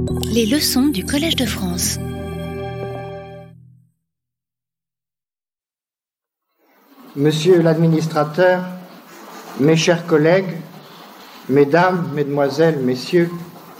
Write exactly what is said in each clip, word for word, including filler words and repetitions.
Les leçons du Collège de France. Monsieur l'administrateur, mes chers collègues, mesdames, mesdemoiselles, messieurs,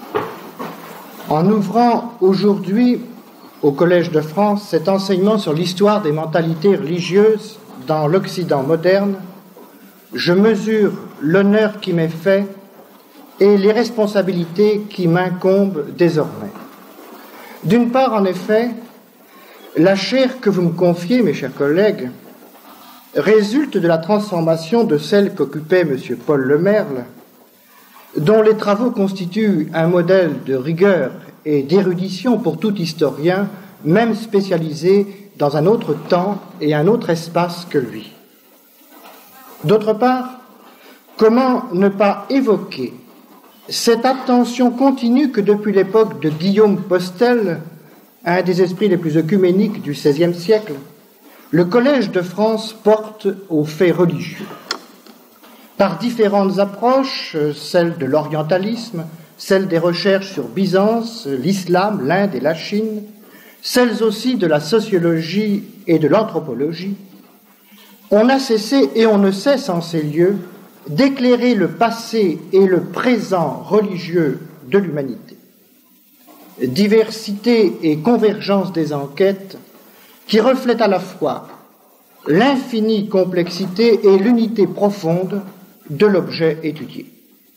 en ouvrant aujourd'hui au Collège de France cet enseignement sur l'histoire des mentalités religieuses dans l'Occident moderne, je mesure l'honneur qui m'est fait et les responsabilités qui m'incombent désormais. D'une part, en effet, la chaire que vous me confiez, mes chers collègues, résulte de la transformation de celle qu'occupait M. Paul Lemerle, dont les travaux constituent un modèle de rigueur et d'érudition pour tout historien, même spécialisé dans un autre temps et un autre espace que lui. D'autre part, comment ne pas évoquer cette attention continue que depuis l'époque de Guillaume Postel, un des esprits les plus œcuméniques du seizième siècle, le Collège de France porte aux faits religieux. Par différentes approches, celle de l'orientalisme, celle des recherches sur Byzance, l'islam, l'Inde et la Chine, celles aussi de la sociologie et de l'anthropologie, on n'a cessé et on ne cesse en ces lieux d'éclairer le passé et le présent religieux de l'humanité. Diversité et convergence des enquêtes qui reflètent à la fois l'infinie complexité et l'unité profonde de l'objet étudié.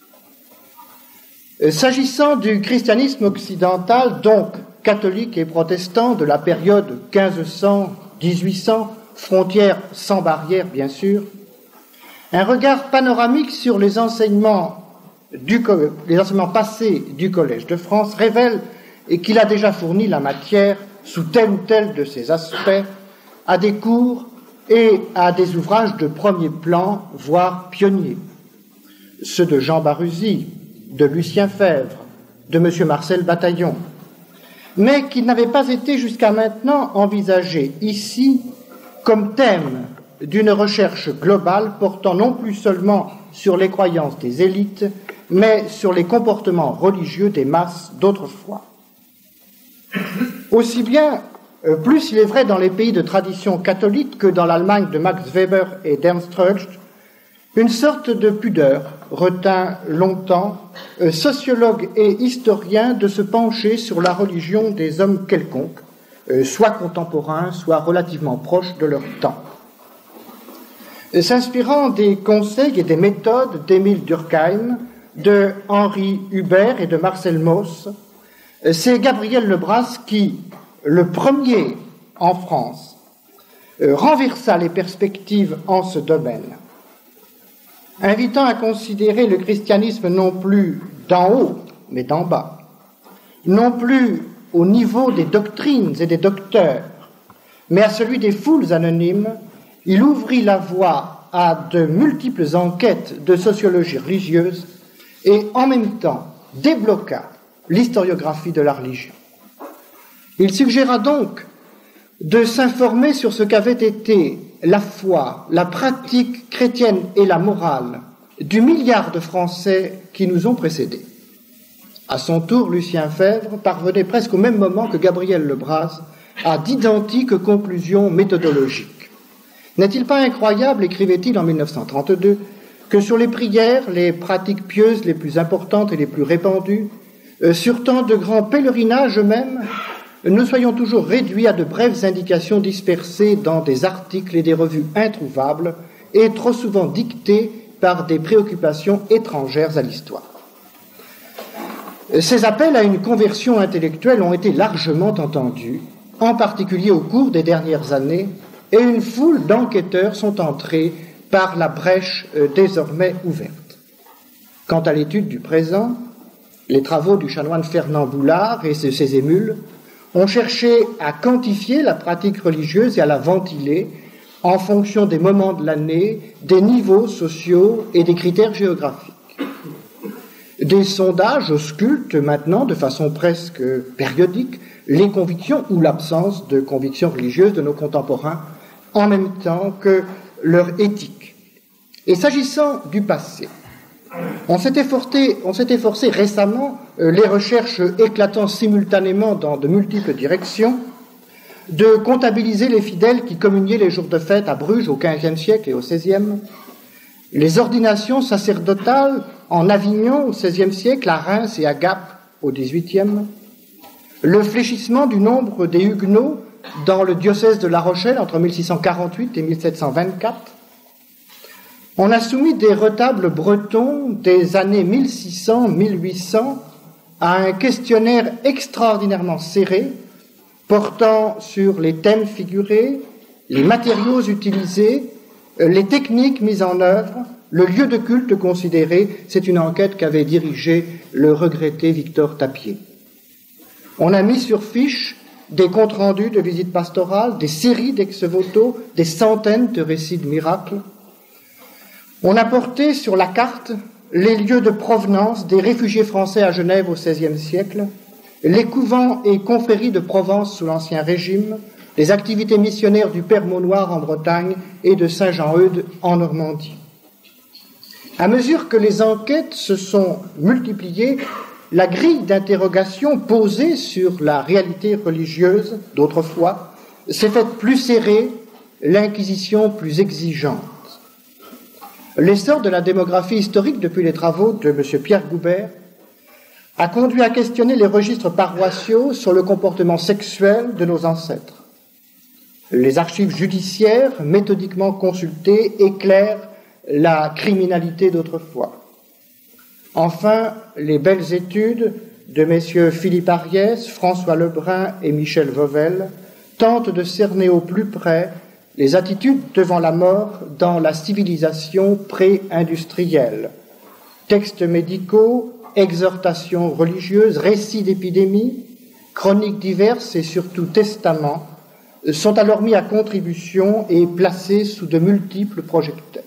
S'agissant du christianisme occidental, donc catholique et protestant de la période quinze cents à dix-huit cents, frontières sans barrières bien sûr, un regard panoramique sur les enseignements, du, les enseignements passés du Collège de France révèle qu'il a déjà fourni la matière sous tel ou tel de ses aspects à des cours et à des ouvrages de premier plan, voire pionniers, ceux de Jean Barusy, de Lucien Fèvre, de M. Marcel Bataillon, mais qui n'avaient pas été jusqu'à maintenant envisagés ici comme thème d'une recherche globale portant non plus seulement sur les croyances des élites, mais sur les comportements religieux des masses d'autrefois. Aussi bien, plus il est vrai dans les pays de tradition catholique que dans l'Allemagne de Max Weber et d'Ernst Rötsch, une sorte de pudeur retint longtemps euh, sociologues et historiens de se pencher sur la religion des hommes quelconques, euh, soit contemporains, soit relativement proches de leur temps. Euh, s'inspirant des conseils et des méthodes d'Émile Durkheim, de Henri Hubert et de Marcel Mauss, euh, c'est Gabriel Lebras qui, le premier en France, euh, renversa les perspectives en ce domaine, invitant à considérer le christianisme non plus d'en haut, mais d'en bas, non plus au niveau des doctrines et des docteurs, mais à celui des foules anonymes. Il ouvrit la voie à de multiples enquêtes de sociologie religieuse et en même temps débloqua l'historiographie de la religion. Il suggéra donc de s'informer sur ce qu'avait été la foi, la pratique chrétienne et la morale du milliard de Français qui nous ont précédés. À son tour, Lucien Fèvre parvenait presque au même moment que Gabriel Lebras à d'identiques conclusions méthodologiques. N'est-il pas incroyable, écrivait-il en mille neuf cent trente-deux, que sur les prières, les pratiques pieuses les plus importantes et les plus répandues, euh, sur tant de grands pèlerinages eux-mêmes, nous soyons toujours réduits à de brèves indications dispersées dans des articles et des revues introuvables et trop souvent dictées par des préoccupations étrangères à l'histoire. Ces appels à une conversion intellectuelle ont été largement entendus, en particulier au cours des dernières années, et une foule d'enquêteurs sont entrés par la brèche désormais ouverte. Quant à l'étude du présent, les travaux du chanoine Fernand Boulard et de ses émules ont cherché à quantifier la pratique religieuse et à la ventiler en fonction des moments de l'année, des niveaux sociaux et des critères géographiques. Des sondages auscultent maintenant, de façon presque périodique, les convictions ou l'absence de convictions religieuses de nos contemporains, en même temps que leur éthique. Et s'agissant du passé, On s'est efforcé, on s'est efforcé récemment, euh, les recherches éclatant simultanément dans de multiples directions, de comptabiliser les fidèles qui communiaient les jours de fête à Bruges au quinzième siècle et au seizième, les ordinations sacerdotales en Avignon au seizième siècle, à Reims et à Gap au dix-huitième, le fléchissement du nombre des Huguenots dans le diocèse de La Rochelle entre mille six cent quarante-huit et mille sept cent vingt-quatre. On a soumis des retables bretons des années mille six cents à mille huit cents à un questionnaire extraordinairement serré portant sur les thèmes figurés, les matériaux utilisés, les techniques mises en œuvre, le lieu de culte considéré. C'est une enquête qu'avait dirigée le regretté Victor Tapier. On a mis sur fiche des comptes rendus de visites pastorales, des séries d'ex-voto, des centaines de récits de miracles. On a porté sur la carte les lieux de provenance des réfugiés français à Genève au seizième siècle, les couvents et confréries de Provence sous l'Ancien Régime, les activités missionnaires du Père Maunoir en Bretagne et de Saint-Jean-Eudes en Normandie. À mesure que les enquêtes se sont multipliées, la grille d'interrogation posée sur la réalité religieuse d'autrefois s'est faite plus serrée, l'inquisition plus exigeante. L'essor de la démographie historique depuis les travaux de M. Pierre Goubert a conduit à questionner les registres paroissiaux sur le comportement sexuel de nos ancêtres. Les archives judiciaires, méthodiquement consultées, éclairent la criminalité d'autrefois. Enfin, les belles études de messieurs Philippe Ariès, François Lebrun et Michel Vauvel tentent de cerner au plus près les attitudes devant la mort dans la civilisation pré-industrielle. Textes médicaux, exhortations religieuses, récits d'épidémies, chroniques diverses et surtout testaments sont alors mis à contribution et placés sous de multiples projecteurs.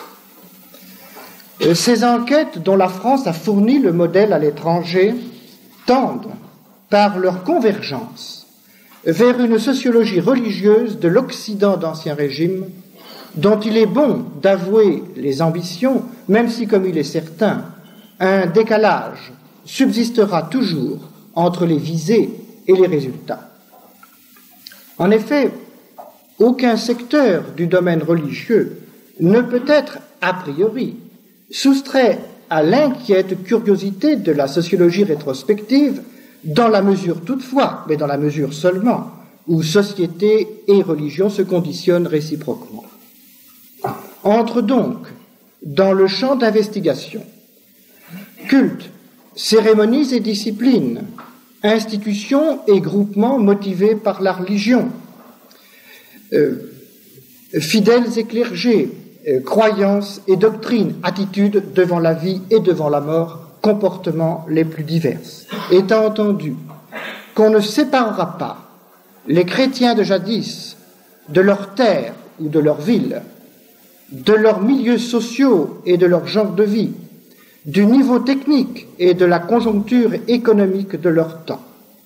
Ces enquêtes, dont la France a fourni le modèle à l'étranger, tendent, par leur convergence, vers une sociologie religieuse de l'Occident d'Ancien Régime, dont il est bon d'avouer les ambitions, même si, comme il est certain, un décalage subsistera toujours entre les visées et les résultats. En effet, aucun secteur du domaine religieux ne peut être, a priori, soustrait à l'inquiète curiosité de la sociologie rétrospective, dans la mesure toutefois, mais dans la mesure seulement, où société et religion se conditionnent réciproquement. Entre donc dans le champ d'investigation culte, cérémonies et disciplines, institutions et groupements motivés par la religion, euh, fidèles et clergés, euh, croyances et doctrines, attitudes devant la vie et devant la mort, comportements les plus divers. Étant entendu qu'on ne séparera pas les chrétiens de jadis de leur terre ou de leur ville, de leurs milieux sociaux et de leur genre de vie, du niveau technique et de la conjoncture économique de leur temps.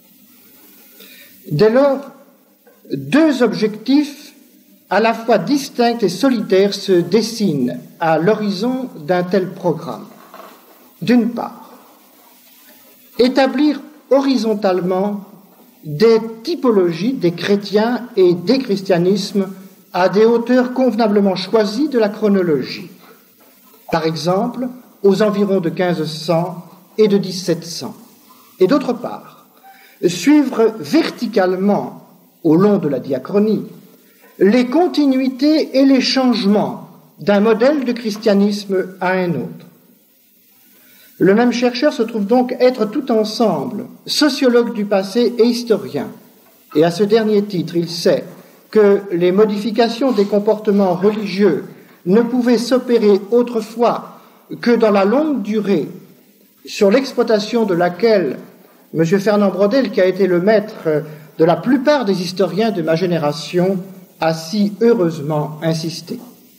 Dès lors, deux objectifs à la fois distincts et solitaires se dessinent à l'horizon d'un tel programme. D'une part, établir horizontalement des typologies des chrétiens et des christianismes à des hauteurs convenablement choisies de la chronologie. Par exemple, aux environs de quinze cents et de dix-sept cents. Et d'autre part, suivre verticalement, au long de la diachronie, les continuités et les changements d'un modèle de christianisme à un autre. Le même chercheur se trouve donc être tout ensemble sociologue du passé et historien. Et à ce dernier titre, il sait que les modifications des comportements religieux ne pouvaient s'opérer autrefois que dans la longue durée, sur l'exploitation de laquelle M. Fernand Braudel, qui a été le maître de la plupart des historiens de ma génération, a si heureusement insisté.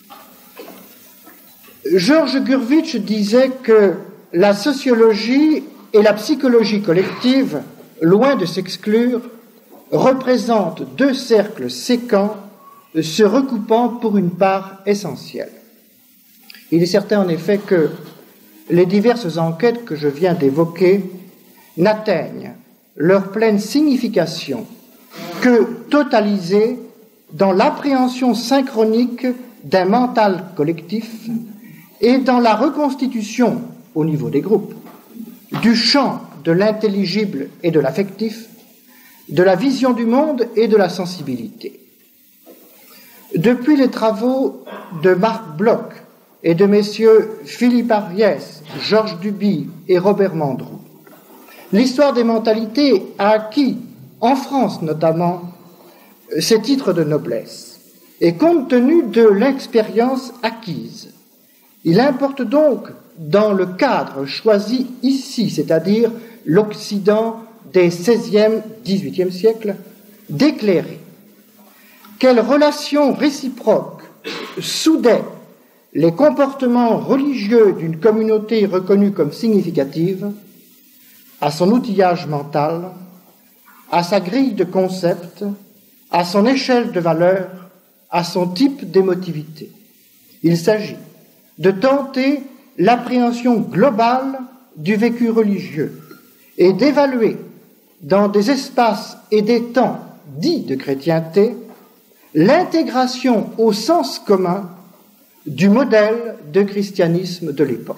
Georges Gurvitch disait que la sociologie et la psychologie collective, loin de s'exclure, représentent deux cercles séquents se recoupant pour une part essentielle. Il est certain en effet que les diverses enquêtes que je viens d'évoquer n'atteignent leur pleine signification que totalisée dans l'appréhension synchronique d'un mental collectif et dans la reconstitution, au niveau des groupes, du champ de l'intelligible et de l'affectif, de la vision du monde et de la sensibilité. Depuis les travaux de Marc Bloch et de messieurs Philippe Ariès, Georges Duby et Robert Mandrou, l'histoire des mentalités a acquis, en France notamment, ces titres de noblesse. Et compte tenu de l'expérience acquise, il importe donc, dans le cadre choisi ici, c'est-à-dire l'Occident des seizième, dix-huitième siècles, d'éclairer quelles relations réciproques soudaient les comportements religieux d'une communauté reconnue comme significative à son outillage mental, à sa grille de concepts, à son échelle de valeurs, à son type d'émotivité. Il s'agit de tenter l'appréhension globale du vécu religieux et d'évaluer dans des espaces et des temps dits de chrétienté l'intégration au sens commun du modèle de christianisme de l'époque.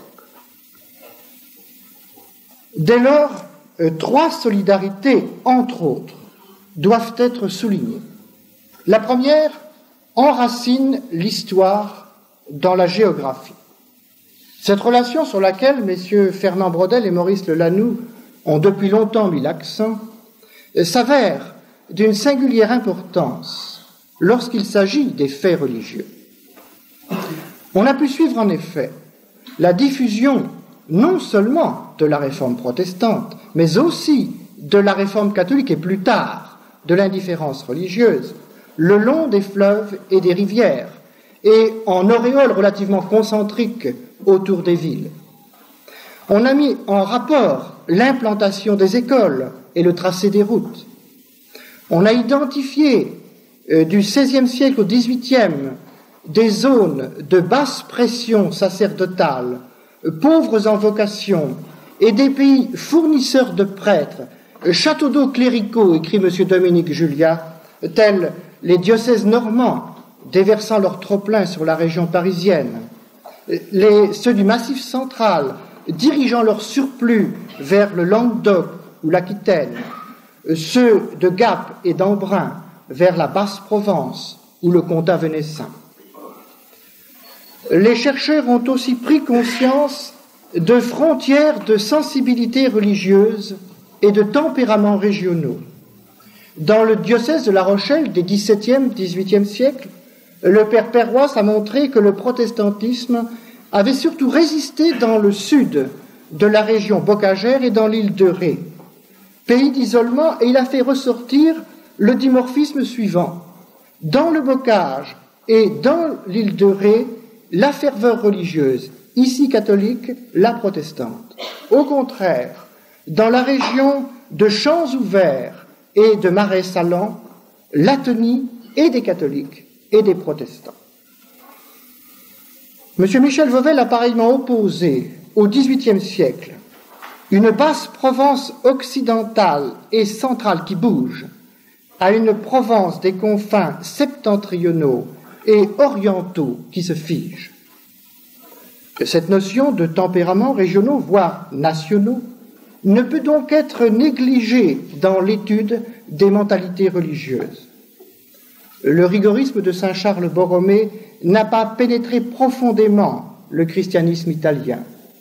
Dès lors, euh, trois solidarités, entre autres, doivent être soulignées. La première enracine l'histoire dans la géographie. Cette relation sur laquelle messieurs Fernand Braudel et Maurice Lelanoux ont depuis longtemps mis l'accent euh, s'avère d'une singulière importance lorsqu'il s'agit des faits religieux. On a pu suivre en effet la diffusion non seulement de la réforme protestante, mais aussi de la réforme catholique et plus tard de l'indifférence religieuse, le long des fleuves et des rivières, et en auréole relativement concentrique autour des villes. On a mis en rapport l'implantation des écoles et le tracé des routes. On a identifié euh, du seizième siècle au dix-huitième des zones de basse pression sacerdotale, pauvres en vocation, et des pays fournisseurs de prêtres, châteaux d'eau cléricaux, écrit M. Dominique Julia, tels les diocèses normands, déversant leur trop-plein sur la région parisienne, les, ceux du Massif central, dirigeant leur surplus vers le Languedoc ou l'Aquitaine, ceux de Gap et d'Embrun vers la Basse-Provence ou le Comtat venessin. Les chercheurs ont aussi pris conscience de frontières de sensibilité religieuse et de tempéraments régionaux. Dans le diocèse de La Rochelle des dix-septième, dix-huitième siècles, le père Perrois a montré que le protestantisme avait surtout résisté dans le sud de la région bocagère et dans l'île de Ré, pays d'isolement, et il a fait ressortir le dimorphisme suivant. Dans le bocage et dans l'île de Ré, la ferveur religieuse, ici catholique, la protestante. Au contraire, dans la région de Champs ouverts et de Marais-Salans, l'atonie est des catholiques et des protestants. M. Michel Vauvel a pareillement opposé, au dix-huitième siècle, une basse Provence occidentale et centrale qui bouge à une Provence des confins septentrionaux et orientaux qui se figent. Cette notion de tempéraments régionaux, voire nationaux, ne peut donc être négligée dans l'étude des mentalités religieuses. Le rigorisme de saint Charles Borromée n'a pas pénétré profondément le christianisme italien.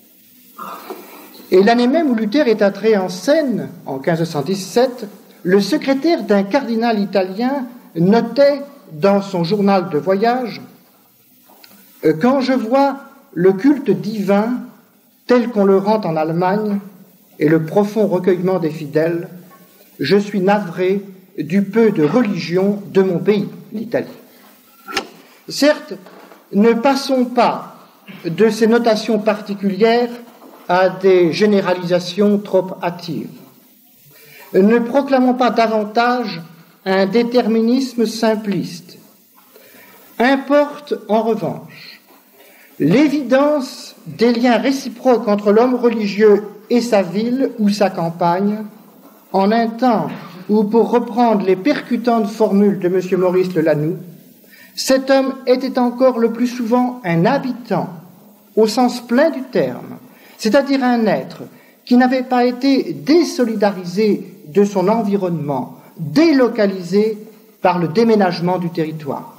Et l'année même où Luther est entré en scène, en quinze cent dix-sept, le secrétaire d'un cardinal italien notait dans son journal de voyage « Quand je vois le culte divin tel qu'on le rend en Allemagne et le profond recueillement des fidèles, je suis navré du peu de religion de mon pays, l'Italie. » Certes, ne passons pas de ces notations particulières à des généralisations trop hâtives. Ne proclamons pas davantage un déterminisme simpliste. Importe, en revanche, l'évidence des liens réciproques entre l'homme religieux et sa ville ou sa campagne, en un temps où, pour reprendre les percutantes formules de M. Maurice Le Lanoux, cet homme était encore le plus souvent un habitant, au sens plein du terme, c'est-à-dire un être qui n'avait pas été désolidarisé de son environnement, délocalisé par le déménagement du territoire.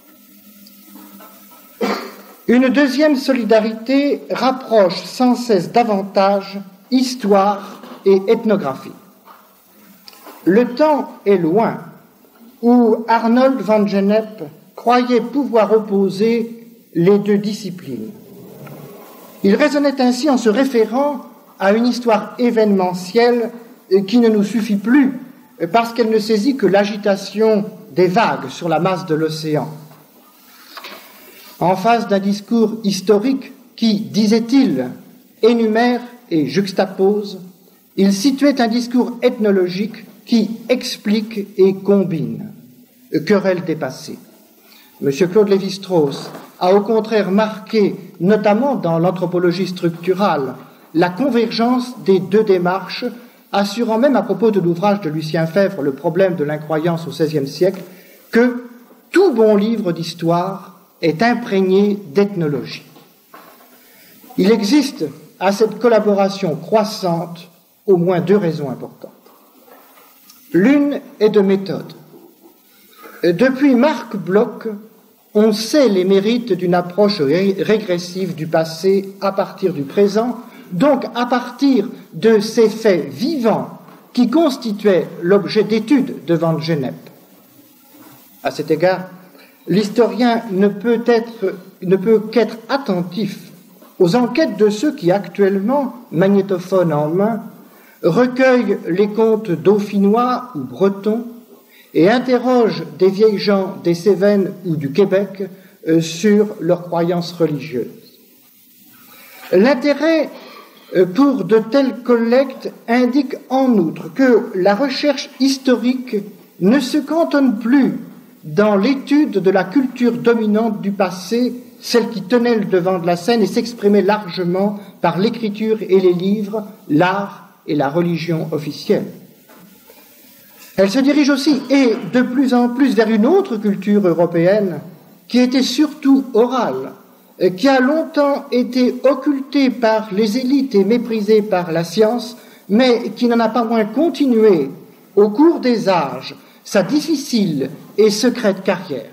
Une deuxième solidarité rapproche sans cesse davantage histoire et ethnographie. Le temps est loin où Arnold van Gennep croyait pouvoir opposer les deux disciplines. Il raisonnait ainsi en se référant à une histoire événementielle qui ne nous suffit plus parce qu'elle ne saisit que l'agitation des vagues sur la masse de l'océan. En face d'un discours historique qui, disait-il, énumère et juxtapose, il situait un discours ethnologique qui explique et combine. Querelle dépassée. M. Claude Lévi-Strauss a au contraire marqué, notamment dans l'anthropologie structurale, la convergence des deux démarches, assurant même à propos de l'ouvrage de Lucien Febvre, Le problème de l'incroyance au seizième siècle, que tout bon livre d'histoire est imprégné d'ethnologie. Il existe à cette collaboration croissante au moins deux raisons importantes. L'une est de méthode. Depuis Marc Bloch, on sait les mérites d'une approche ré- régressive du passé à partir du présent, donc à partir de ces faits vivants qui constituaient l'objet d'étude de Van Gennep. À cet égard, l'historien ne peut être, ne peut qu'être attentif aux enquêtes de ceux qui, actuellement, magnétophone en main, recueillent les contes dauphinois ou bretons et interrogent des vieilles gens des Cévennes ou du Québec euh, sur leurs croyances religieuses. L'intérêt euh, pour de telles collectes indique en outre que la recherche historique ne se cantonne plus dans l'étude de la culture dominante du passé, celle qui tenait le devant de la scène et s'exprimait largement par l'écriture et les livres, l'art et la religion officielle. Elle se dirige aussi, et de plus en plus, vers une autre culture européenne qui était surtout orale, qui a longtemps été occultée par les élites et méprisée par la science, mais qui n'en a pas moins continué, au cours des âges, sa difficile et secrète carrière.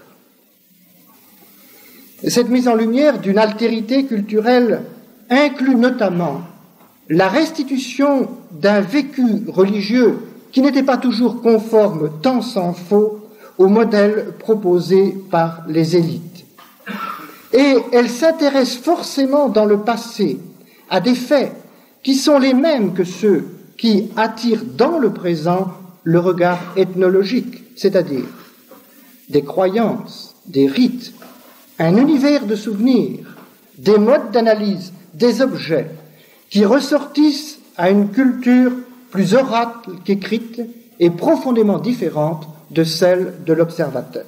Cette mise en lumière d'une altérité culturelle inclut notamment la restitution d'un vécu religieux qui n'était pas toujours conforme, tant s'en faut, au modèle proposé par les élites. Et elle s'intéresse forcément dans le passé à des faits qui sont les mêmes que ceux qui attirent dans le présent le regard ethnologique, c'est-à-dire des croyances, des rites, un univers de souvenirs, des modes d'analyse, des objets qui ressortissent à une culture plus orale qu'écrite et profondément différente de celle de l'observateur.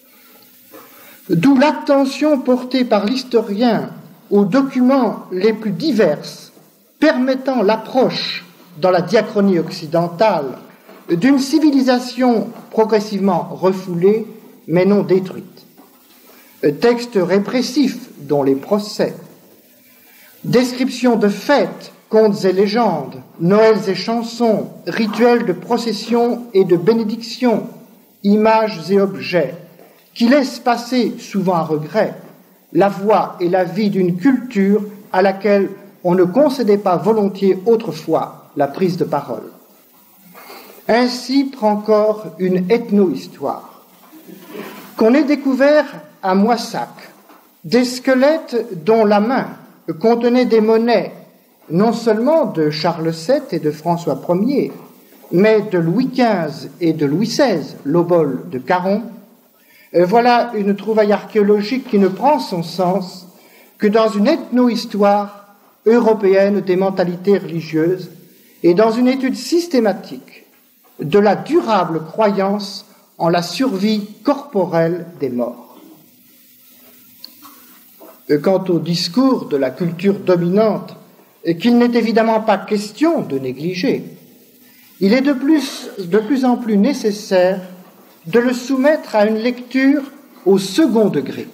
D'où l'attention portée par l'historien aux documents les plus divers permettant l'approche dans la diachronie occidentale d'une civilisation progressivement refoulée mais non détruite. Textes répressifs dont les procès, descriptions de fêtes, contes et légendes, Noëls et chansons, rituels de procession et de bénédiction, images et objets, qui laissent passer, souvent à regret, la voix et la vie d'une culture à laquelle on ne concédait pas volontiers autrefois la prise de parole. Ainsi prend corps une ethno-histoire. Qu'on ait découvert à Moissac des squelettes dont la main contenait des monnaies non seulement de Charles sept et de François premier, mais de Louis quinze et de Louis seize, l'obole de Caron, voilà une trouvaille archéologique qui ne prend son sens que dans une ethno-histoire européenne des mentalités religieuses et dans une étude systématique de la durable croyance en la survie corporelle des morts. quant au discours de la culture dominante qu'il n'est évidemment pas question de négliger, il est de plus, de plus en plus nécessaire de le soumettre à une lecture au second degré.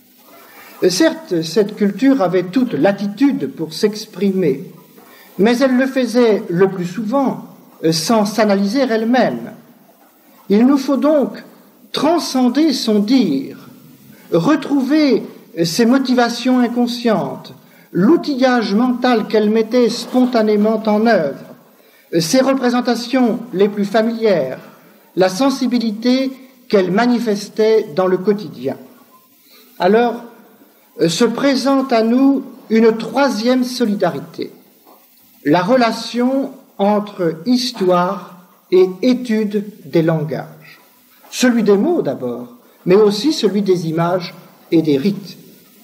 Certes, cette culture avait toute latitude pour s'exprimer, mais elle le faisait le plus souvent sans s'analyser elle-même. Il nous faut donc transcender son dire, retrouver ses motivations inconscientes, l'outillage mental qu'elle mettait spontanément en œuvre, ses représentations les plus familières, la sensibilité qu'elle manifestait dans le quotidien. Alors, se présente à nous une troisième solidarité, la relation entre histoire et étude des langages. Celui des mots d'abord, mais aussi celui des images et des rites.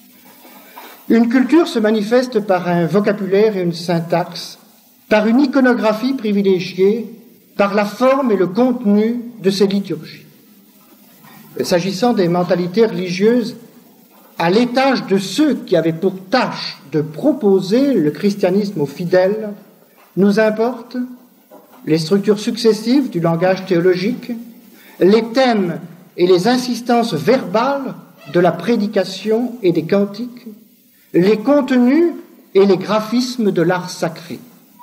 Une culture se manifeste par un vocabulaire et une syntaxe, par une iconographie privilégiée, par la forme et le contenu de ses liturgies. S'agissant des mentalités religieuses, à l'étage de ceux qui avaient pour tâche de proposer le christianisme aux fidèles, nous importent les structures successives du langage théologique, les thèmes et les insistances verbales de la prédication et des cantiques, les contenus et les graphismes de l'art sacré.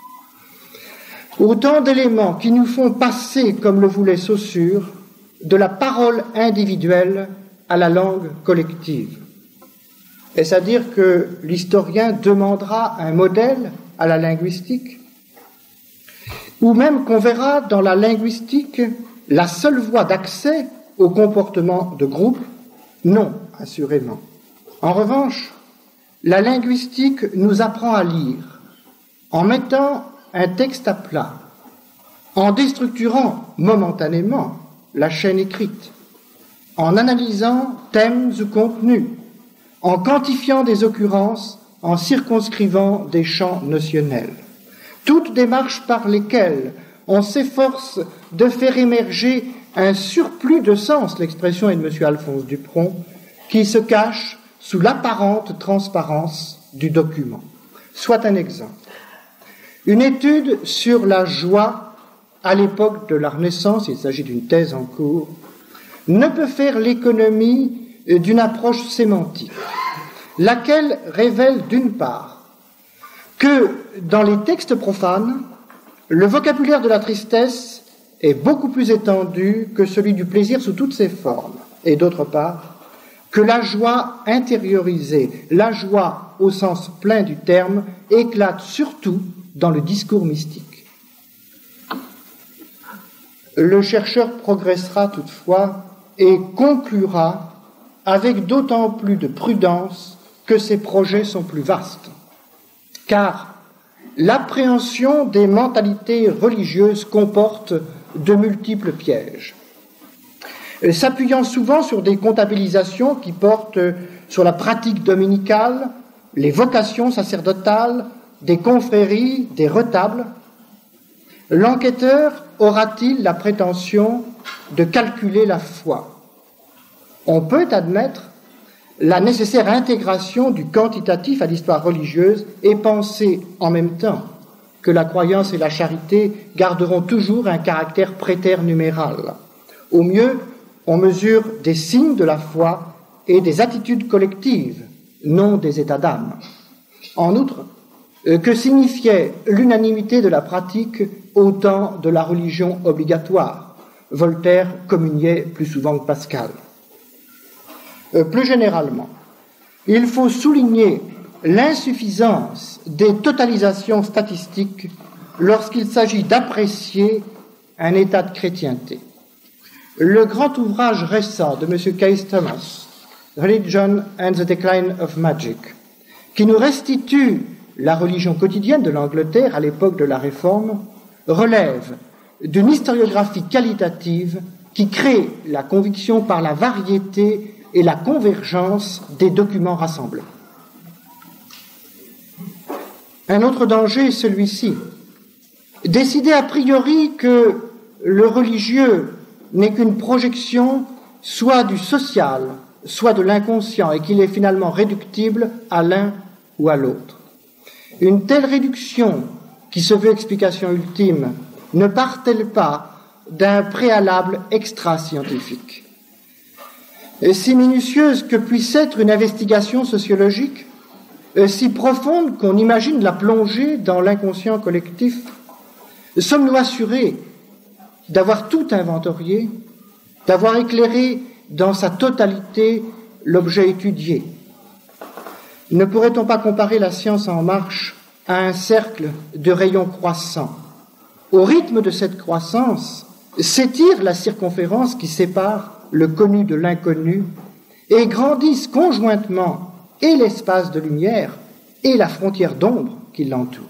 Autant d'éléments qui nous font passer, comme le voulait Saussure, de la parole individuelle à la langue collective. Est-ce à dire que l'historien demandera un modèle à la linguistique, ou même qu'on verra dans la linguistique la seule voie d'accès au comportement de groupe? Non, assurément. En revanche, la linguistique nous apprend à lire en mettant un texte à plat, en déstructurant momentanément la chaîne écrite, en analysant thèmes ou contenus, en quantifiant des occurrences, en circonscrivant des champs notionnels. Toutes démarches par lesquelles on s'efforce de faire émerger un surplus de sens, l'expression est de M. Alphonse Dupron, qui se cache sous l'apparente transparence du document. Soit un exemple. Une étude sur la joie à l'époque de la Renaissance, il s'agit d'une thèse en cours, ne peut faire l'économie d'une approche sémantique, laquelle révèle d'une part que dans les textes profanes, le vocabulaire de la tristesse est beaucoup plus étendu que celui du plaisir sous toutes ses formes, et d'autre part, que la joie intériorisée, la joie au sens plein du terme, éclate surtout dans le discours mystique. Le chercheur progressera toutefois et conclura avec d'autant plus de prudence que ses projets sont plus vastes, car l'appréhension des mentalités religieuses comporte de multiples pièges. S'appuyant souvent sur des comptabilisations qui portent sur la pratique dominicale, les vocations sacerdotales, des confréries, des retables, l'enquêteur aura-t-il la prétention de calculer la foi? On peut admettre la nécessaire intégration du quantitatif à l'histoire religieuse et penser en même temps que la croyance et la charité garderont toujours un caractère préternuméral. Au mieux, on mesure des signes de la foi et des attitudes collectives, non des états d'âme. En outre, que signifiait l'unanimité de la pratique au temps de la religion obligatoire? Voltaire communiait plus souvent que Pascal. Plus généralement, il faut souligner l'insuffisance des totalisations statistiques lorsqu'il s'agit d'apprécier un état de chrétienté. Le grand ouvrage récent de M. Case Thomas, Religion and the Decline of Magic, qui nous restitue la religion quotidienne de l'Angleterre à l'époque de la Réforme, relève d'une historiographie qualitative qui crée la conviction par la variété et la convergence des documents rassemblés. Un autre danger est celui-ci. Décider a priori que le religieux n'est qu'une projection soit du social, soit de l'inconscient et qu'il est finalement réductible à l'un ou à l'autre. Une telle réduction, qui se veut explication ultime, ne part-elle pas d'un préalable extra-scientifique? Et si minutieuse que puisse être une investigation sociologique, si profonde qu'on imagine la plonger dans l'inconscient collectif, sommes-nous assurés d'avoir tout inventorié, d'avoir éclairé dans sa totalité l'objet étudié? Ne pourrait-on pas comparer la science en marche à un cercle de rayons croissants? Au rythme de cette croissance, s'étire la circonférence qui sépare le connu de l'inconnu et grandissent conjointement et l'espace de lumière et la frontière d'ombre qui l'entoure.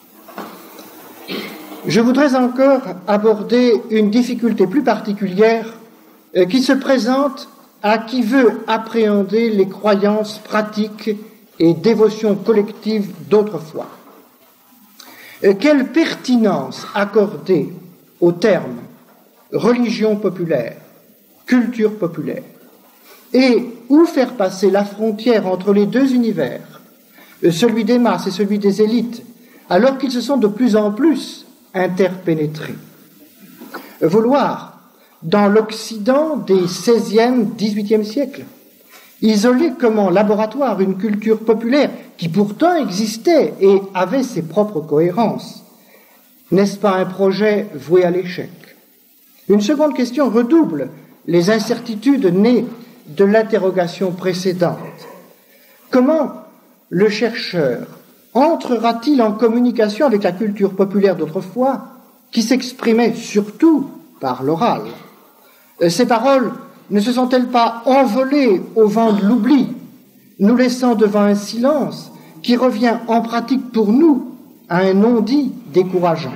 Je voudrais encore aborder une difficulté plus particulière euh, qui se présente à qui veut appréhender les croyances pratiques et dévotions collectives d'autrefois. Euh, quelle pertinence accorder au terme religion populaire, culture populaire, et où faire passer la frontière entre les deux univers, euh, celui des masses et celui des élites, alors qu'ils se sont de plus en plus interpénétrés. Vouloir, dans l'Occident des seizième, dix-huitième siècles, isoler comme en laboratoire une culture populaire qui pourtant existait et avait ses propres cohérences, n'est-ce pas un projet voué à l'échec? Une seconde question redouble les incertitudes nées de l'interrogation précédente. Comment le chercheur entrera-t-il en communication avec la culture populaire d'autrefois, qui s'exprimait surtout par l'oral? Ces paroles ne se sont-elles pas envolées au vent de l'oubli, nous laissant devant un silence qui revient en pratique pour nous à un non-dit décourageant?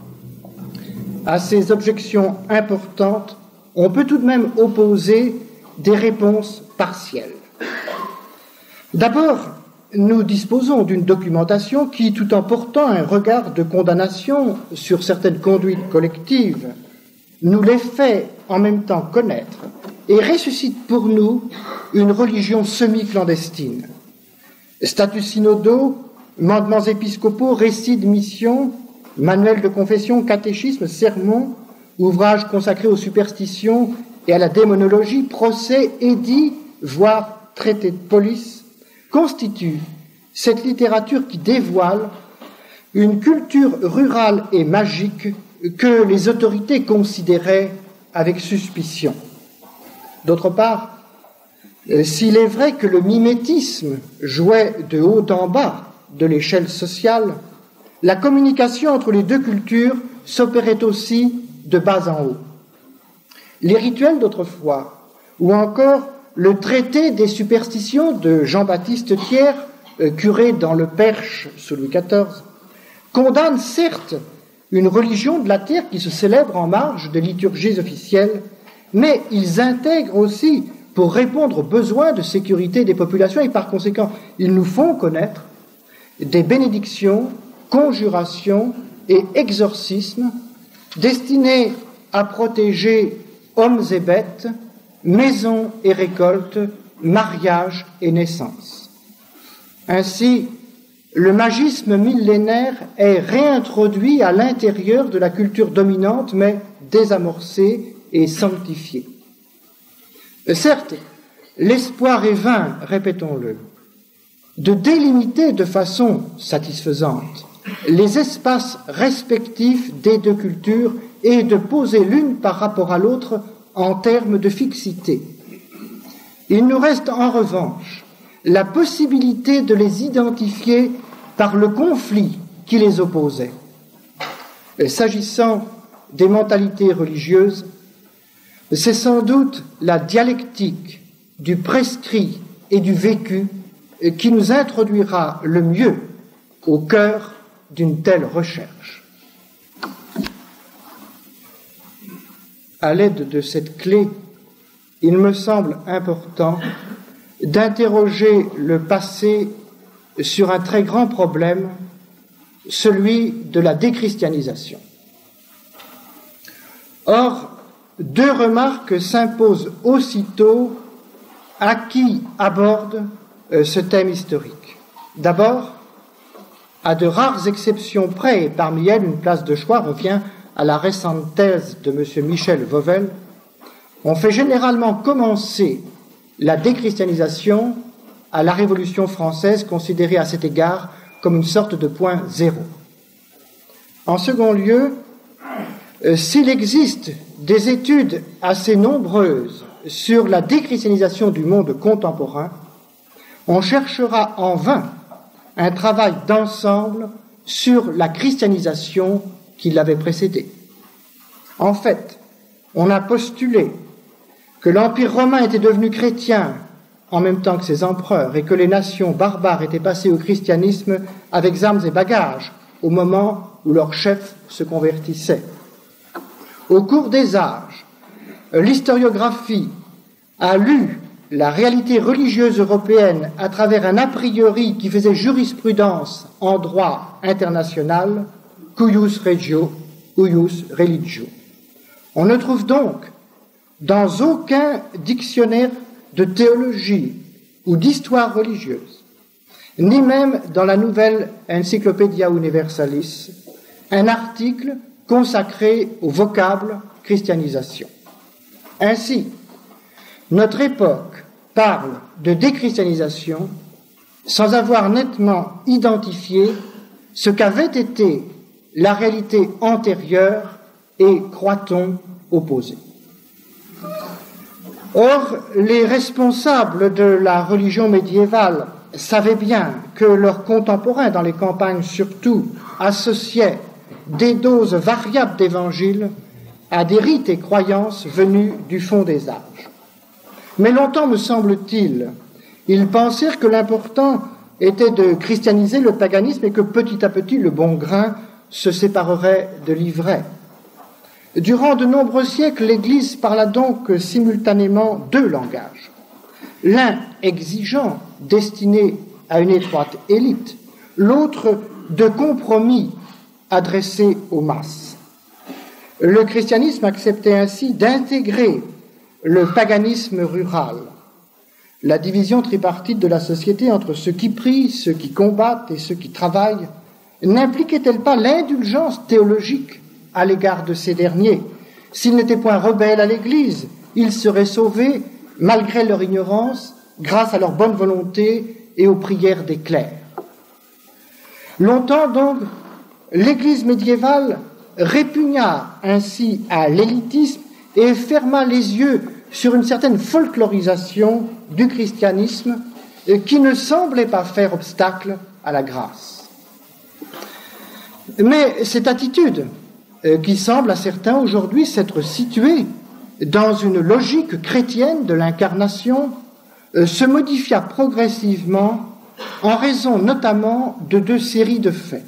À ces objections importantes, on peut tout de même opposer des réponses partielles. D'abord, nous disposons d'une documentation qui, tout en portant un regard de condamnation sur certaines conduites collectives, nous les fait en même temps connaître et ressuscite pour nous une religion semi-clandestine. Statuts synodaux, mandements épiscopaux, récits de mission, manuels de confession, catéchisme, sermons, ouvrages consacrés aux superstitions et à la démonologie, procès, édits, voire traités de police, constitue cette littérature qui dévoile une culture rurale et magique que les autorités considéraient avec suspicion. D'autre part, s'il est vrai que le mimétisme jouait de haut en bas de l'échelle sociale, la communication entre les deux cultures s'opérait aussi de bas en haut. Les rituels d'autrefois, ou encore le traité des superstitions de Jean-Baptiste Thiers, euh, curé dans le Perche sous Louis quatorze, condamnent certes une religion de la terre qui se célèbre en marge des liturgies officielles, mais ils intègrent aussi, pour répondre aux besoins de sécurité des populations, et par conséquent, ils nous font connaître des bénédictions, conjurations et exorcismes destinés à protéger hommes et bêtes, maisons et récoltes, mariages et naissances. Ainsi, le magisme millénaire est réintroduit à l'intérieur de la culture dominante, mais désamorcé et sanctifié. Certes, l'espoir est vain, répétons-le, de délimiter de façon satisfaisante les espaces respectifs des deux cultures et de poser l'une par rapport à l'autre en termes de fixité. Il nous reste en revanche la possibilité de les identifier par le conflit qui les opposait. S'agissant des mentalités religieuses, c'est sans doute la dialectique du prescrit et du vécu qui nous introduira le mieux au cœur d'une telle recherche. À l'aide de cette clé, il me semble important d'interroger le passé sur un très grand problème, celui de la déchristianisation. Or, deux remarques s'imposent aussitôt à qui aborde euh, ce thème historique. D'abord, à de rares exceptions près, et parmi elles, une place de choix revient à la récente thèse de M. Michel Vauvel, on fait généralement commencer la déchristianisation à la Révolution française, considérée à cet égard comme une sorte de point zéro. En second lieu, euh, s'il existe des études assez nombreuses sur la déchristianisation du monde contemporain, on cherchera en vain un travail d'ensemble sur la christianisation qui l'avait précédé. En fait, on a postulé que l'Empire romain était devenu chrétien en même temps que ses empereurs et que les nations barbares étaient passées au christianisme avec armes et bagages au moment où leur chef se convertissait. Au cours des âges, l'historiographie a lu la réalité religieuse européenne à travers un a priori qui faisait jurisprudence en droit international, cuius regio, cuius religio. On ne trouve donc dans aucun dictionnaire de théologie ou d'histoire religieuse, ni même dans la nouvelle Encyclopædia Universalis, un article consacré au vocable christianisation. Ainsi, notre époque parle de déchristianisation sans avoir nettement identifié ce qu'avait été la réalité antérieure et, croit-on, opposée. Or, les responsables de la religion médiévale savaient bien que leurs contemporains, dans les campagnes surtout, associaient des doses variables d'évangiles à des rites et croyances venus du fond des âges. Mais longtemps, me semble-t-il, ils pensèrent que l'important était de christianiser le paganisme et que petit à petit le bon grain se séparerait de l'ivraie. Durant de nombreux siècles, l'Église parla donc simultanément deux langages. L'un exigeant, destiné à une étroite élite, l'autre de compromis adressé aux masses. Le christianisme acceptait ainsi d'intégrer le paganisme rural, la division tripartite de la société entre ceux qui prient, ceux qui combattent et ceux qui travaillent. N'impliquait-elle pas l'indulgence théologique à l'égard de ces derniers? S'ils n'étaient point rebelles à l'Église, ils seraient sauvés, malgré leur ignorance, grâce à leur bonne volonté et aux prières des clercs. Longtemps donc, l'Église médiévale répugna ainsi à l'élitisme et ferma les yeux sur une certaine folklorisation du christianisme qui ne semblait pas faire obstacle à la grâce. Mais cette attitude, qui semble à certains aujourd'hui s'être située dans une logique chrétienne de l'incarnation, se modifia progressivement en raison notamment de deux séries de faits.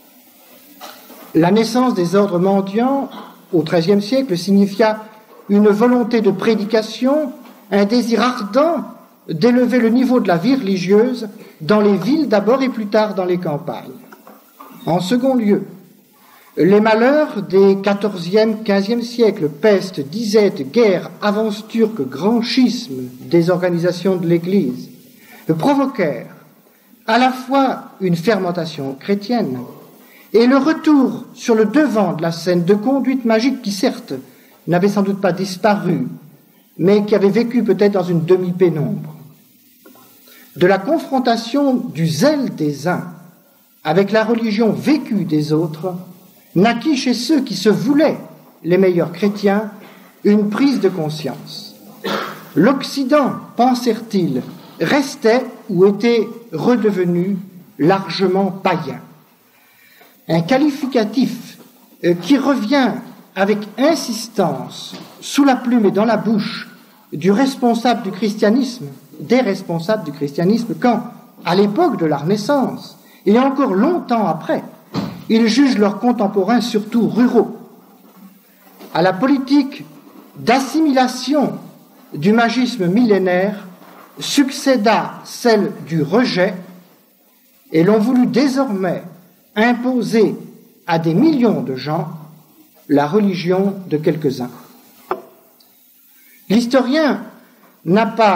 La naissance des ordres mendiants au treizième siècle signifia une volonté de prédication, un désir ardent d'élever le niveau de la vie religieuse dans les villes d'abord et plus tard dans les campagnes. En second lieu, les malheurs des quatorzième, quinzième siècles, peste, disette, guerre, avance turque, grand schisme des organisations de l'Église, provoquèrent à la fois une fermentation chrétienne et le retour sur le devant de la scène de conduite magique qui, certes, n'avait sans doute pas disparu, mais qui avait vécu peut-être dans une demi-pénombre. De la confrontation du zèle des uns avec la religion vécue des autres, naquit chez ceux qui se voulaient les meilleurs chrétiens une prise de conscience. L'Occident, pensèrent-ils, restait ou était redevenu largement païen. Un qualificatif qui revient avec insistance sous la plume et dans la bouche du responsable du christianisme, des responsables du christianisme, quand, à l'époque de la Renaissance, et encore longtemps après, ils jugent leurs contemporains surtout ruraux. À la politique d'assimilation du magisme millénaire succéda celle du rejet, et l'on voulut désormais imposer à des millions de gens la religion de quelques-uns. L'historien n'a pas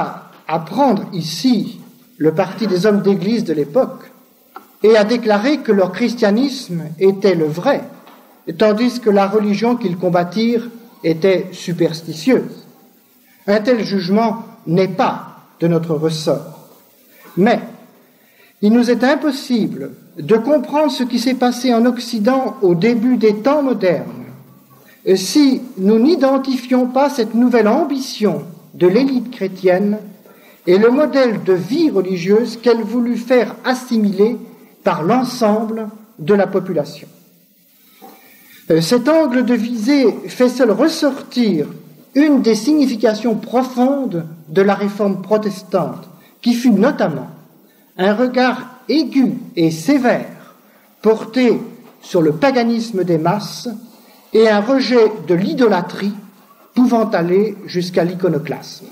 à prendre ici le parti des hommes d'église de l'époque et à déclarer que leur christianisme était le vrai, tandis que la religion qu'ils combattirent était superstitieuse. Un tel jugement n'est pas de notre ressort. Mais il nous est impossible de comprendre ce qui s'est passé en Occident au début des temps modernes si nous n'identifions pas cette nouvelle ambition de l'élite chrétienne et le modèle de vie religieuse qu'elle voulut faire assimiler par l'ensemble de la population. Cet angle de visée fait seul ressortir une des significations profondes de la réforme protestante, qui fut notamment un regard aigu et sévère porté sur le paganisme des masses et un rejet de l'idolâtrie pouvant aller jusqu'à l'iconoclasme.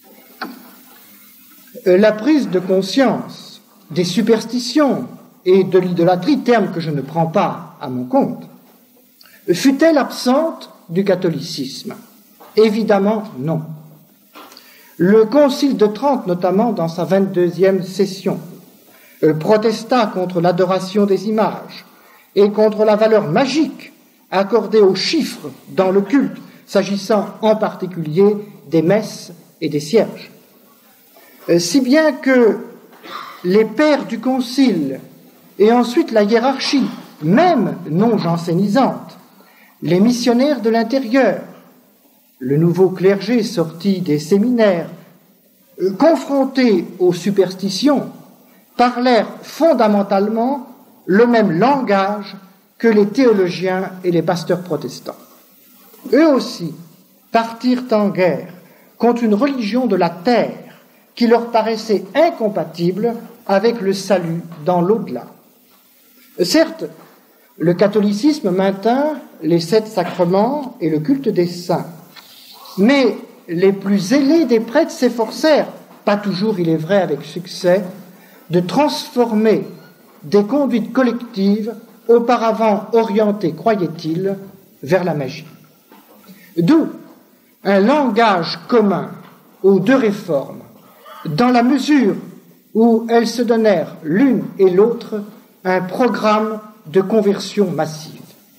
La prise de conscience des superstitions et de l'idolâtrie, terme que je ne prends pas à mon compte, fut-elle absente du catholicisme? Évidemment non. Le Concile de Trente, notamment dans sa vingt-deuxième session, protesta contre l'adoration des images et contre la valeur magique accordée aux chiffres dans le culte, s'agissant en particulier des messes et des cierges. Si bien que les pères du Concile et ensuite la hiérarchie, même non jansénisante, les missionnaires de l'intérieur, le nouveau clergé sorti des séminaires, euh, confrontés aux superstitions, parlèrent fondamentalement le même langage que les théologiens et les pasteurs protestants. Eux aussi partirent en guerre contre une religion de la terre qui leur paraissait incompatible avec le salut dans l'au-delà. Certes, le catholicisme maintint les sept sacrements et le culte des saints, mais les plus zélés des prêtres s'efforcèrent, pas toujours il est vrai avec succès, de transformer des conduites collectives auparavant orientées, croyait-il, vers la magie. D'où un langage commun aux deux réformes, dans la mesure où elles se donnèrent l'une et l'autre un programme de conversion massive.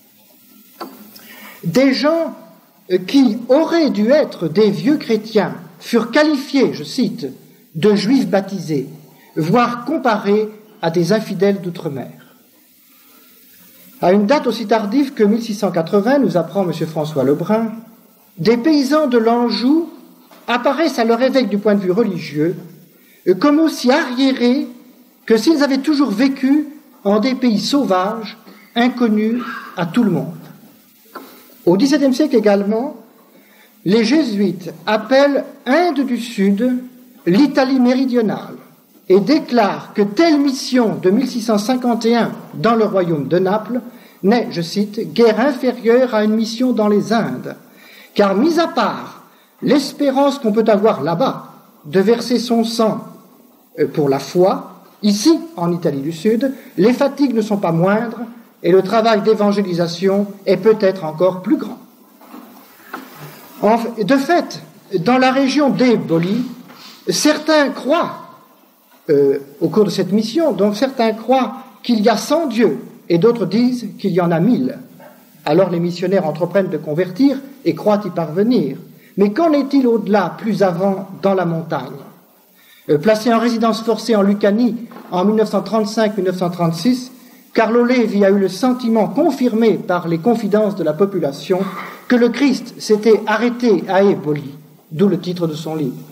Des gens qui auraient dû être des vieux chrétiens furent qualifiés, je cite, de juifs baptisés, voire comparés à des infidèles d'outre-mer. À une date aussi tardive que mille six cent quatre-vingts, nous apprend M. François Lebrun, des paysans de l'Anjou apparaissent à leur évêque du point de vue religieux comme aussi arriérés que s'ils avaient toujours vécu en des pays sauvages, inconnus à tout le monde. Au dix-septième siècle également, les jésuites appellent Inde du Sud l'Italie méridionale et déclarent que telle mission de mille six cent cinquante et un dans le royaume de Naples n'est, je cite, guère inférieure à une mission dans les Indes, car mis à part l'espérance qu'on peut avoir là-bas de verser son sang pour la foi, ici, en Italie du Sud, les fatigues ne sont pas moindres et le travail d'évangélisation est peut-être encore plus grand. De fait, dans la région d'Éboli, certains croient, euh, au cours de cette mission, donc certains croient qu'il y a cent dieux et d'autres disent qu'il y en a mille. Alors les missionnaires entreprennent de convertir et croient y parvenir. Mais qu'en est-il au-delà, plus avant, dans la montagne ? euh, Placé en résidence forcée en Lucanie en mille neuf cent trente-cinq mille neuf cent trente-six, Carlo Levi a eu le sentiment confirmé par les confidences de la population que le Christ s'était arrêté à Éboli, d'où le titre de son livre.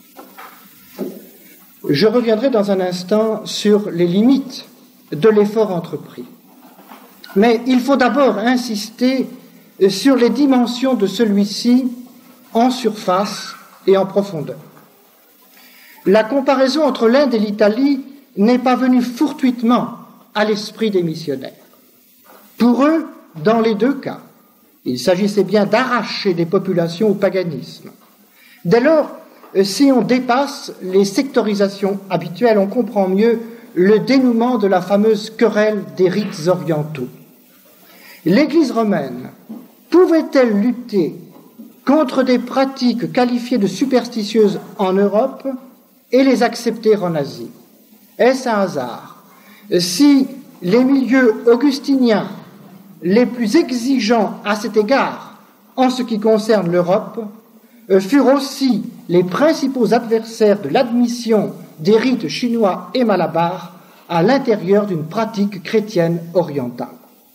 Je reviendrai dans un instant sur les limites de l'effort entrepris. Mais il faut d'abord insister sur les dimensions de celui-ci en surface et en profondeur. La comparaison entre l'Inde et l'Italie n'est pas venue fortuitement à l'esprit des missionnaires. Pour eux, dans les deux cas, il s'agissait bien d'arracher des populations au paganisme. Dès lors, si on dépasse les sectorisations habituelles, on comprend mieux le dénouement de la fameuse querelle des rites orientaux. L'Église romaine pouvait-elle lutter contre des pratiques qualifiées de superstitieuses en Europe et les accepter en Asie. Est-ce un hasard si les milieux augustiniens les plus exigeants à cet égard, en ce qui concerne l'Europe, furent aussi les principaux adversaires de l'admission des rites chinois et malabars à l'intérieur d'une pratique chrétienne orientale.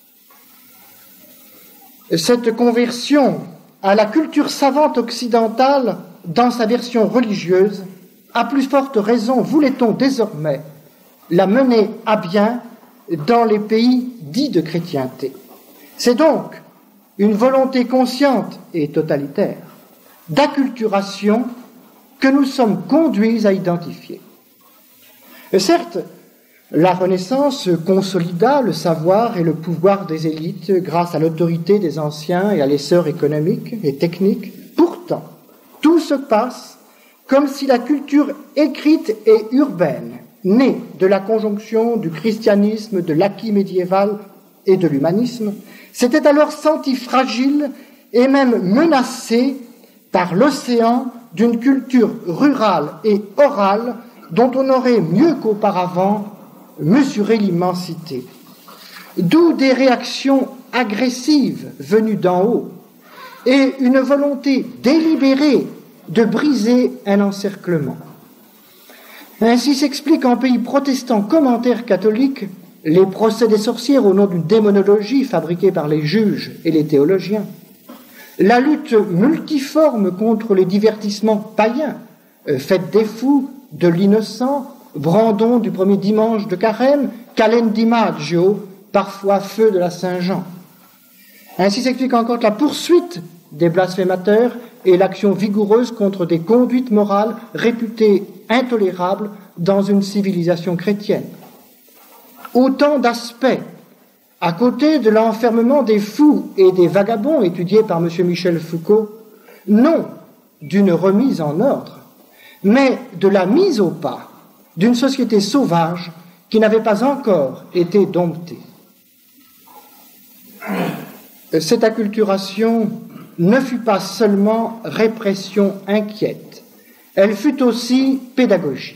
Cette conversion à la culture savante occidentale dans sa version religieuse, à plus forte raison voulait-on désormais la mener à bien dans les pays dits de chrétienté. C'est donc une volonté consciente et totalitaire d'acculturation que nous sommes conduits à identifier. Et certes, la Renaissance consolida le savoir et le pouvoir des élites grâce à l'autorité des anciens et à l'essor économique et technique. Pourtant, tout se passe comme si la culture écrite et urbaine, née de la conjonction du christianisme, de l'acquis médiéval et de l'humanisme, s'était alors sentie fragile et même menacée par l'océan d'une culture rurale et orale dont on aurait mieux qu'auparavant mesuré l'immensité. D'où des réactions agressives venues d'en haut et une volonté délibérée de briser un encerclement. Ainsi s'explique en pays protestant comme en terre catholique les procès des sorcières au nom d'une démonologie fabriquée par les juges et les théologiens, la lutte multiforme contre les divertissements païens, fête des fous, de l'innocent, brandon du premier dimanche de carême, Calend di Maggio, parfois feu de la Saint-Jean. Ainsi s'explique encore la poursuite des blasphémateurs et l'action vigoureuse contre des conduites morales réputées intolérables dans une civilisation chrétienne. Autant d'aspects, à côté de l'enfermement des fous et des vagabonds étudiés par M. Michel Foucault, non d'une remise en ordre, mais de la mise au pas d'une société sauvage qui n'avait pas encore été domptée. Cette acculturation ne fut pas seulement répression inquiète, elle fut aussi pédagogie.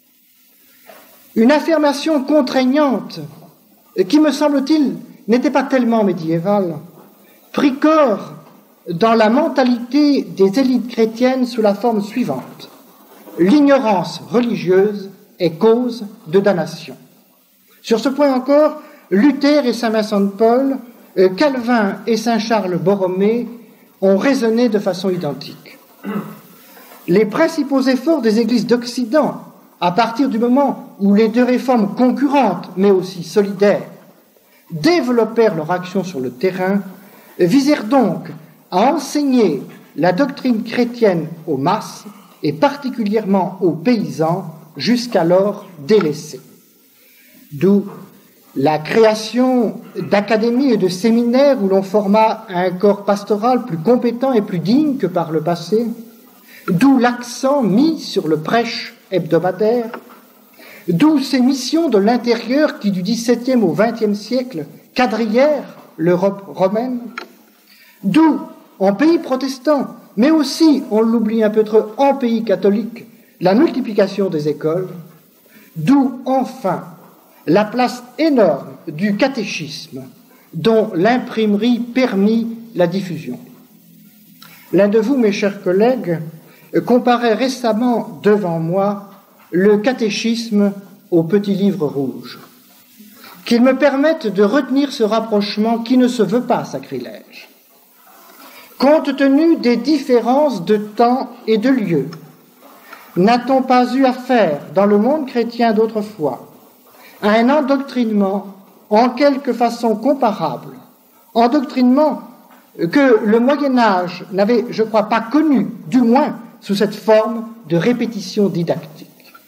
Une affirmation contraignante qui, me semble-t-il, n'était pas tellement médiévale, prit corps dans la mentalité des élites chrétiennes sous la forme suivante: l'ignorance religieuse est cause de damnation. Sur ce point encore, Luther et saint Vincent de Paul, Calvin et saint Charles Borromée ont raisonné de façon identique. Les principaux efforts des églises d'Occident, à partir du moment où les deux réformes concurrentes, mais aussi solidaires, développèrent leur action sur le terrain, visèrent donc à enseigner la doctrine chrétienne aux masses, et particulièrement aux paysans, jusqu'alors délaissés. D'où la création d'académies et de séminaires où l'on forma un corps pastoral plus compétent et plus digne que par le passé, d'où l'accent mis sur le prêche hebdomadaire, d'où ces missions de l'intérieur qui, du dix-septième au vingtième siècle, quadrillèrent l'Europe romaine, d'où, en pays protestant, mais aussi, on l'oublie un peu trop, en pays catholique, la multiplication des écoles, d'où, enfin, la place énorme du catéchisme, dont l'imprimerie permit la diffusion. L'un de vous, mes chers collègues, comparait récemment devant moi le catéchisme au petit livre rouge. Qu'il me permette de retenir ce rapprochement qui ne se veut pas sacrilège. Compte tenu des différences de temps et de lieu, n'a-t-on pas eu affaire dans le monde chrétien d'autrefois à un endoctrinement en quelque façon comparable, endoctrinement que le Moyen-Âge n'avait, je crois, pas connu, du moins sous cette forme de répétition didactique.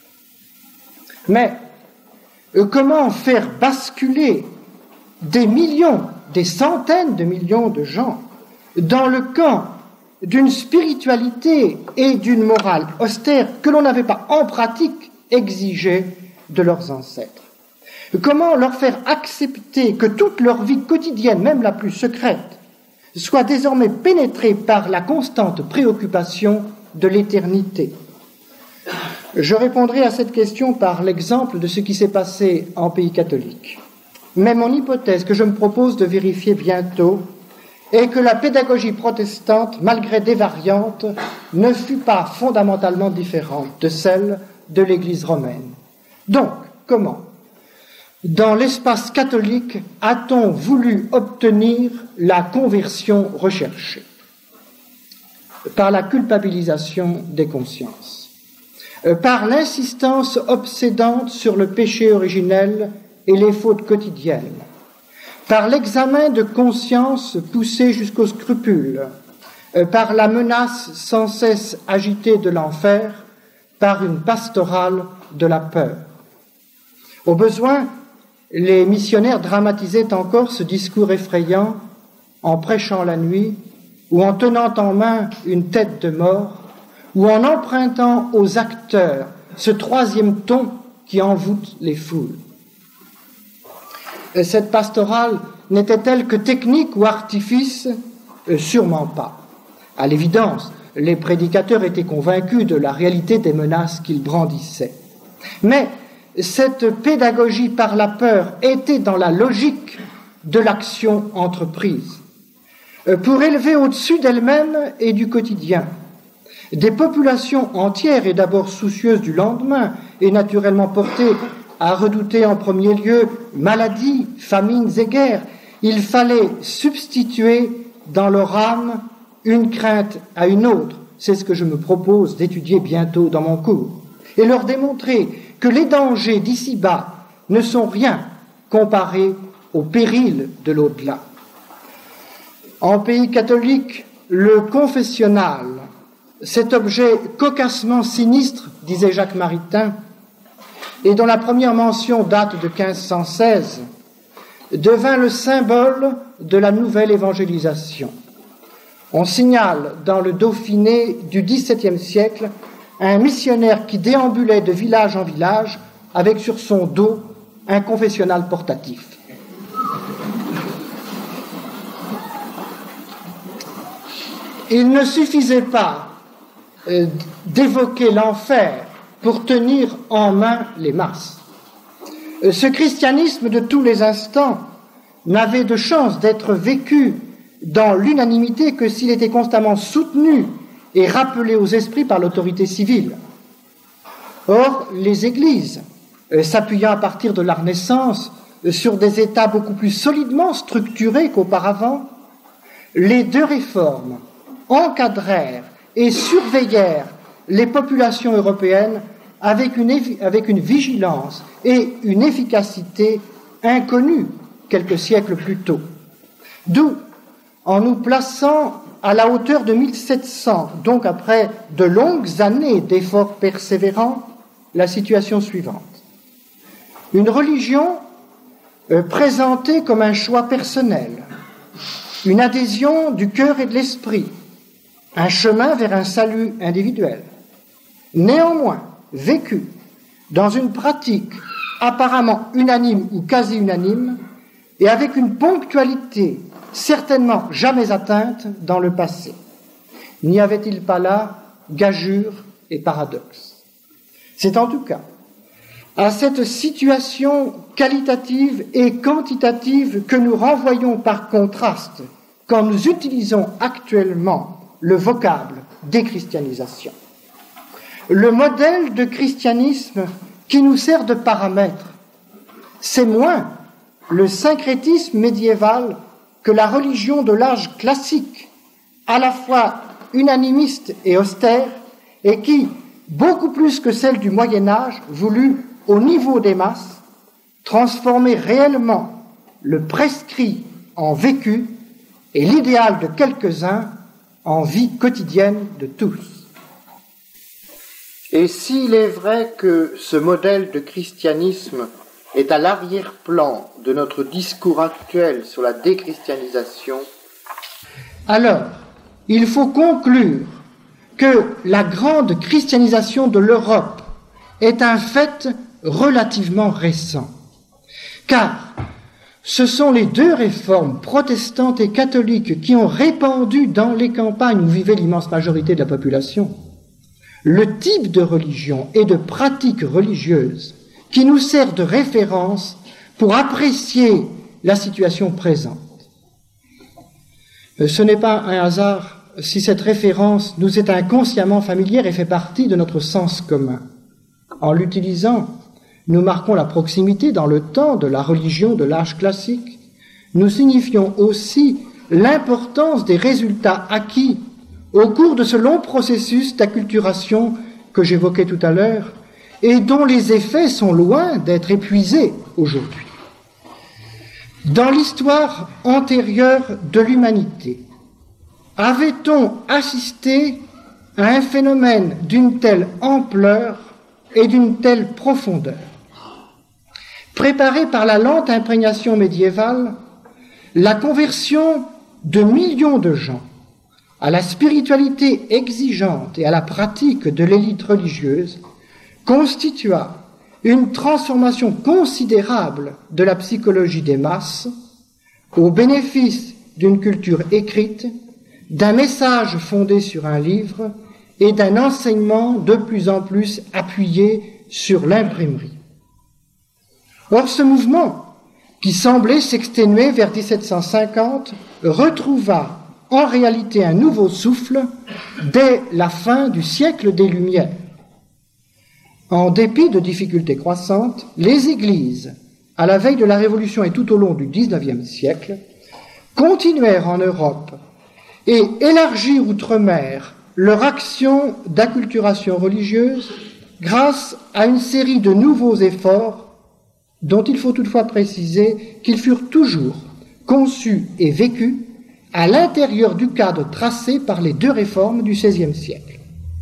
Mais comment faire basculer des millions, des centaines de millions de gens dans le camp d'une spiritualité et d'une morale austère que l'on n'avait pas en pratique exigé de leurs ancêtres? Comment leur faire accepter que toute leur vie quotidienne, même la plus secrète, soit désormais pénétrée par la constante préoccupation de l'éternité? Je répondrai à cette question par l'exemple de ce qui s'est passé en pays catholique. Mais mon hypothèse que je me propose de vérifier bientôt est que la pédagogie protestante, malgré des variantes, ne fut pas fondamentalement différente de celle de l'Église romaine. Donc, comment ? Dans l'espace catholique, a-t-on voulu obtenir la conversion recherchée ? Par la culpabilisation des consciences, par l'insistance obsédante sur le péché originel et les fautes quotidiennes, par l'examen de conscience poussé jusqu'au scrupule, par la menace sans cesse agitée de l'enfer, par une pastorale de la peur. Au besoin, les missionnaires dramatisaient encore ce discours effrayant en prêchant la nuit, ou en tenant en main une tête de mort, ou en empruntant aux acteurs ce troisième ton qui envoûte les foules. Cette pastorale n'était-elle que technique ou artifice ? Sûrement pas. À l'évidence, les prédicateurs étaient convaincus de la réalité des menaces qu'ils brandissaient. Mais cette pédagogie par la peur était dans la logique de l'action entreprise, pour élever au-dessus d'elle-même et du quotidien des populations entières et d'abord soucieuses du lendemain et naturellement portées à redouter en premier lieu maladies, famines et guerres. Il fallait substituer dans leur âme une crainte à une autre. C'est ce que je me propose d'étudier bientôt dans mon cours. Et leur démontrer que les dangers d'ici-bas ne sont rien comparés aux périls de l'au-delà. En pays catholique, le confessionnal, cet objet cocassement sinistre, disait Jacques Maritain, et dont la première mention date de quinze cent seize, devint le symbole de la nouvelle évangélisation. On signale dans le Dauphiné du dix-septième siècle un missionnaire qui déambulait de village en village avec sur son dos un confessionnal portatif. Il ne suffisait pas euh, d'évoquer l'enfer pour tenir en main les masses. Euh, ce christianisme de tous les instants n'avait de chance d'être vécu dans l'unanimité que s'il était constamment soutenu et rappelé aux esprits par l'autorité civile. Or, les églises, euh, s'appuyant à partir de la Renaissance euh, sur des États beaucoup plus solidement structurés qu'auparavant, les deux réformes encadrèrent et surveillèrent les populations européennes avec une, avec une vigilance et une efficacité inconnues quelques siècles plus tôt. D'où, en nous plaçant à la hauteur de mille sept cents, donc après de longues années d'efforts persévérants, la situation suivante. Une religion euh, présentée comme un choix personnel, une adhésion du cœur et de l'esprit, un chemin vers un salut individuel, néanmoins vécu dans une pratique apparemment unanime ou quasi unanime et avec une ponctualité certainement jamais atteinte dans le passé. N'y avait-il pas là gageure et paradoxe ? C'est en tout cas à cette situation qualitative et quantitative que nous renvoyons par contraste quand nous utilisons actuellement le vocable déchristianisation. Le modèle de christianisme qui nous sert de paramètre, c'est moins le syncrétisme médiéval que la religion de l'âge classique, à la fois unanimiste et austère, et qui, beaucoup plus que celle du Moyen-Âge, voulut, au niveau des masses, transformer réellement le prescrit en vécu et l'idéal de quelques-uns en vie quotidienne de tous. Et s'il est vrai que ce modèle de christianisme est à l'arrière-plan de notre discours actuel sur la déchristianisation, alors il faut conclure que la grande christianisation de l'Europe est un fait relativement récent, car ce sont les deux réformes protestantes et catholiques qui ont répandu dans les campagnes où vivait l'immense majorité de la population le type de religion et de pratique religieuse qui nous sert de référence pour apprécier la situation présente. Ce n'est pas un hasard si cette référence nous est inconsciemment familière et fait partie de notre sens commun. En l'utilisant, nous marquons la proximité dans le temps de la religion de l'âge classique. Nous signifions aussi l'importance des résultats acquis au cours de ce long processus d'acculturation que j'évoquais tout à l'heure et dont les effets sont loin d'être épuisés aujourd'hui. Dans l'histoire antérieure de l'humanité, avait-on assisté à un phénomène d'une telle ampleur et d'une telle profondeur? Préparé par la lente imprégnation médiévale, la conversion de millions de gens à la spiritualité exigeante et à la pratique de l'élite religieuse constitua une transformation considérable de la psychologie des masses au bénéfice d'une culture écrite, d'un message fondé sur un livre et d'un enseignement de plus en plus appuyé sur l'imprimerie. Or, ce mouvement, qui semblait s'exténuer vers dix-sept cent cinquante, retrouva en réalité un nouveau souffle dès la fin du siècle des Lumières. En dépit de difficultés croissantes, les églises, à la veille de la Révolution et tout au long du dix-neuvième siècle, continuèrent en Europe et élargirent outre-mer leur action d'acculturation religieuse grâce à une série de nouveaux efforts dont il faut toutefois préciser qu'ils furent toujours conçus et vécus à l'intérieur du cadre tracé par les deux réformes du seizième siècle.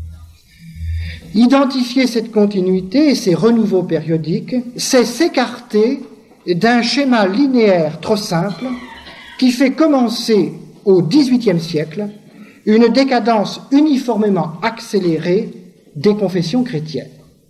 Identifier cette continuité et ces renouveaux périodiques, c'est s'écarter d'un schéma linéaire trop simple qui fait commencer au dix-huitième siècle une décadence uniformément accélérée des confessions chrétiennes.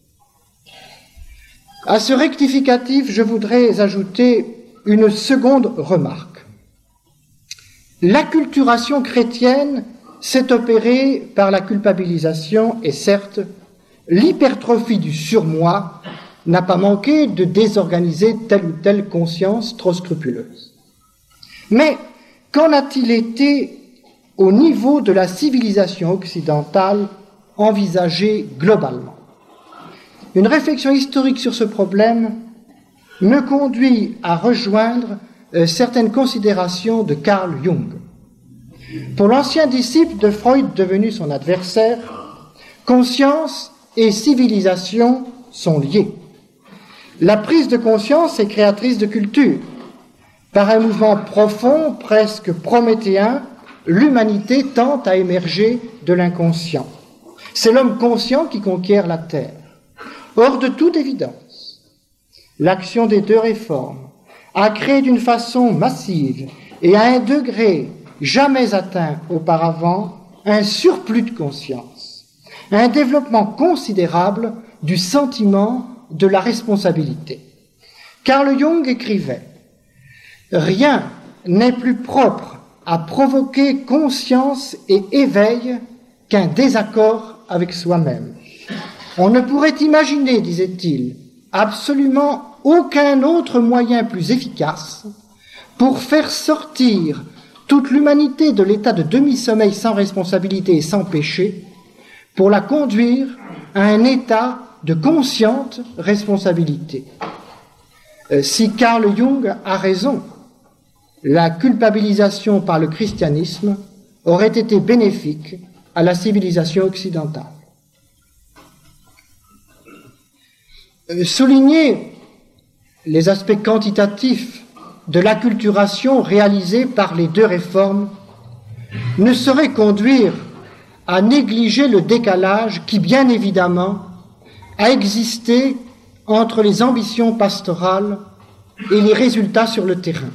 À ce rectificatif, je voudrais ajouter une seconde remarque. L'acculturation chrétienne s'est opérée par la culpabilisation et certes, l'hypertrophie du surmoi n'a pas manqué de désorganiser telle ou telle conscience trop scrupuleuse. Mais qu'en a-t-il été au niveau de la civilisation occidentale envisagée globalement? Une réflexion historique sur ce problème me conduit à rejoindre euh, certaines considérations de Carl Jung. Pour l'ancien disciple de Freud devenu son adversaire, conscience et civilisation sont liées. La prise de conscience est créatrice de culture. Par un mouvement profond, presque prométhéen, l'humanité tente à émerger de l'inconscient. C'est l'homme conscient qui conquiert la terre. Or, de toute évidence, l'action des deux réformes a créé d'une façon massive et à un degré jamais atteint auparavant un surplus de conscience, un développement considérable du sentiment de la responsabilité. Carl Jung écrivait « Rien n'est plus propre à provoquer conscience et éveil qu'un désaccord avec soi-même. On ne pourrait imaginer, disait-il, absolument aucun autre moyen plus efficace pour faire sortir toute l'humanité de l'état de demi-sommeil sans responsabilité et sans péché, pour la conduire à un état de consciente responsabilité. Euh, si Carl Jung a raison, la culpabilisation par le christianisme aurait été bénéfique à la civilisation occidentale. Euh, souligner les aspects quantitatifs de l'acculturation réalisée par les deux réformes ne saurait conduire à négliger le décalage qui, bien évidemment, a existé entre les ambitions pastorales et les résultats sur le terrain.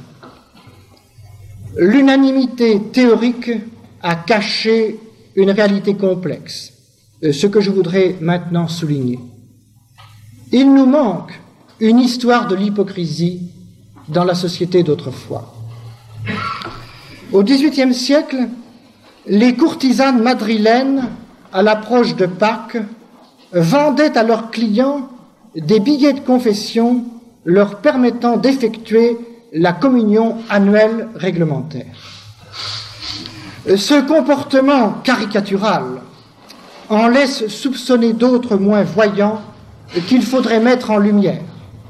L'unanimité théorique a caché une réalité complexe, ce que je voudrais maintenant souligner. Il nous manque une histoire de l'hypocrisie dans la société d'autrefois. Au dix-huitième siècle, les courtisanes madrilènes à l'approche de Pâques, vendaient à leurs clients des billets de confession leur permettant d'effectuer la communion annuelle réglementaire. Ce comportement caricatural en laisse soupçonner d'autres moins voyants qu'il faudrait mettre en lumière.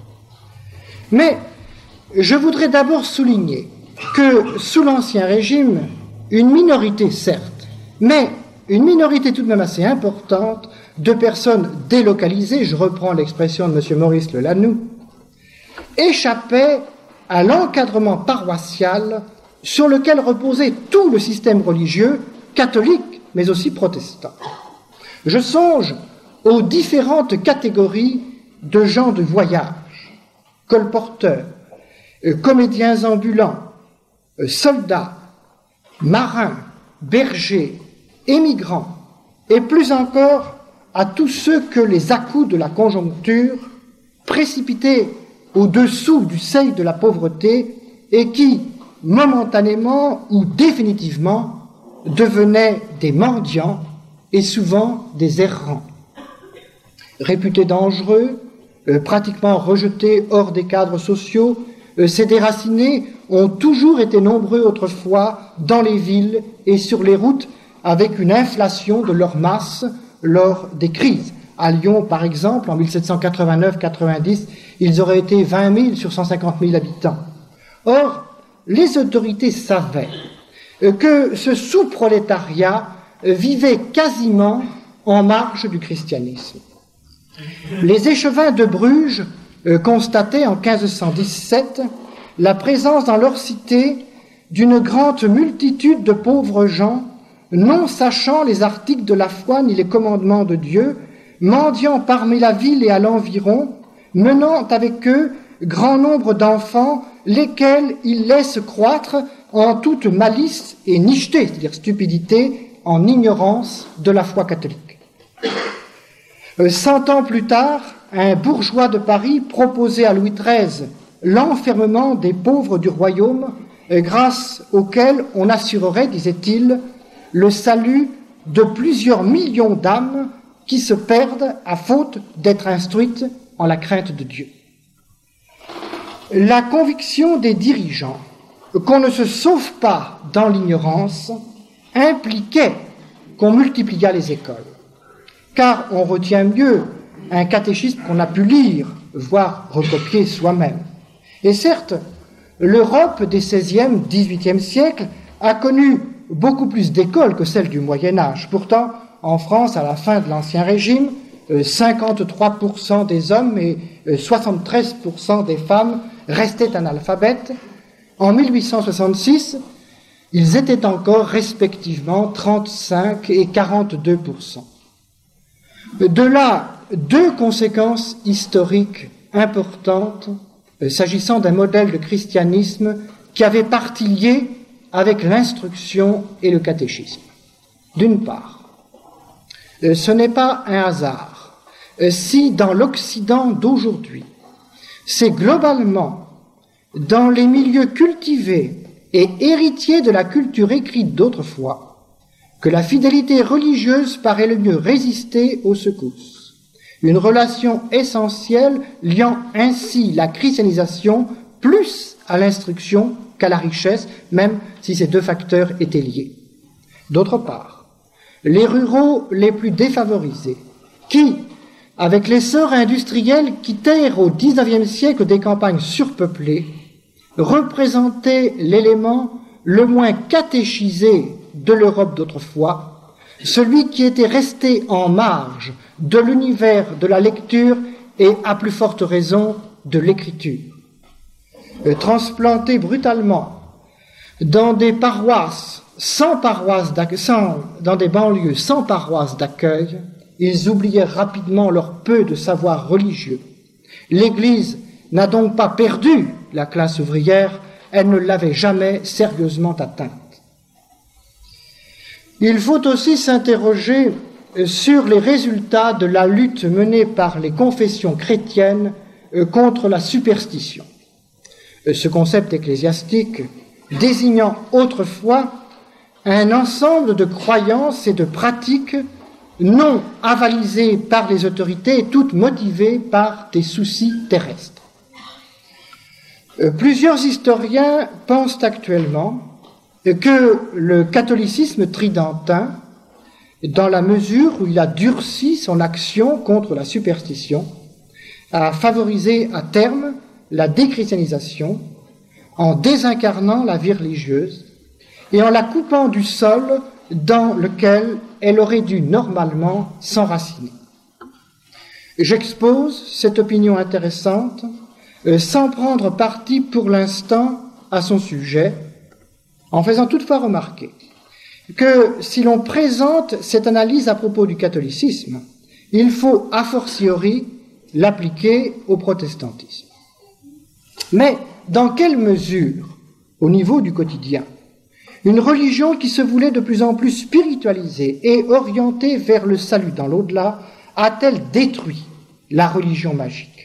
Mais je voudrais d'abord souligner que sous l'Ancien Régime, une minorité certes, mais une minorité tout de même assez importante de personnes délocalisées, je reprends l'expression de M. Maurice Le Lanoux, échappaient à l'encadrement paroissial sur lequel reposait tout le système religieux, catholique, mais aussi protestant. Je songe aux différentes catégories de gens de voyage, colporteurs, euh, comédiens ambulants, euh, soldats, marins, bergers, émigrants, et plus encore à tous ceux que les à-coups de la conjoncture précipitaient au-dessous du seuil de la pauvreté et qui, momentanément ou définitivement, devenaient des mendiants et souvent des errants. Réputés dangereux, euh, pratiquement rejetés hors des cadres sociaux, euh, ces déracinés ont toujours été nombreux autrefois dans les villes et sur les routes avec une inflation de leur masse lors des crises. À Lyon, par exemple, en mille sept cent quatre-vingt-neuf quatre-vingt-dix, ils auraient été vingt mille sur cent cinquante mille habitants. Or, les autorités savaient que ce sous-prolétariat vivait quasiment en marge du christianisme. Les échevins de Bruges euh, constataient en quinze cent dix-sept la présence dans leur cité d'une grande multitude de pauvres gens, non sachant les articles de la foi ni les commandements de Dieu, mendiant parmi la ville et à l'environ, menant avec eux grand nombre d'enfants, lesquels ils laissent croître en toute malice et nicheté, c'est-à-dire stupidité, en ignorance de la foi catholique. Euh, cent ans plus tard, un bourgeois de Paris proposait à Louis treize l'enfermement des pauvres du royaume, euh, grâce auquel on assurerait, disait-il, le salut de plusieurs millions d'âmes qui se perdent à faute d'être instruites en la crainte de Dieu. La conviction des dirigeants qu'on ne se sauve pas dans l'ignorance impliquait qu'on multipliât les écoles, car on retient mieux un catéchisme qu'on a pu lire, voire recopier soi-même. Et certes, l'Europe des seizième, dix-huitième siècles a connu beaucoup plus d'écoles que celles du Moyen-Âge. Pourtant, en France, à la fin de l'Ancien Régime, cinquante-trois pour cent des hommes et soixante-treize pour cent des femmes restaient analphabètes. En mille huit cent soixante-six, ils étaient encore respectivement trente-cinq et quarante-deux pour cent. De là, deux conséquences historiques importantes s'agissant d'un modèle de christianisme qui avait partie liée avec l'instruction et le catéchisme. D'une part, ce n'est pas un hasard si dans l'Occident d'aujourd'hui, c'est globalement dans les milieux cultivés et héritiers de la culture écrite d'autrefois que la fidélité religieuse paraît le mieux résister aux secousses. Une relation essentielle liant ainsi la christianisation plus à l'instruction qu'à la richesse, même si ces deux facteurs étaient liés. D'autre part, les ruraux les plus défavorisés, qui, avec l'essor industriel, quittèrent au dix-neuvième siècle des campagnes surpeuplées, représentaient l'élément le moins catéchisé de l'Europe d'autrefois, celui qui était resté en marge de l'univers de la lecture et, à plus forte raison, de l'écriture. Transplantés brutalement dans des paroisses sans paroisses d'accueil, dans des banlieues sans paroisses d'accueil, ils oublièrent rapidement leur peu de savoir religieux. L'Église n'a donc pas perdu la classe ouvrière, elle ne l'avait jamais sérieusement atteinte. Il faut aussi s'interroger sur les résultats de la lutte menée par les confessions chrétiennes contre la superstition. Ce concept ecclésiastique désignant autrefois un ensemble de croyances et de pratiques non avalisées par les autorités et toutes motivées par des soucis terrestres. Euh, plusieurs historiens pensent actuellement que le catholicisme tridentin, dans la mesure où il a durci son action contre la superstition, a favorisé à terme la déchristianisation en désincarnant la vie religieuse et en la coupant du sol dans lequel elle aurait dû normalement s'enraciner. J'expose cette opinion intéressante euh, sans prendre parti pour l'instant à son sujet, en faisant toutefois remarquer que si l'on présente cette analyse à propos du catholicisme, il faut a fortiori l'appliquer au protestantisme. Mais dans quelle mesure, au niveau du quotidien, une religion qui se voulait de plus en plus spiritualisée et orientée vers le salut dans l'au-delà a-t-elle détruit la religion magique?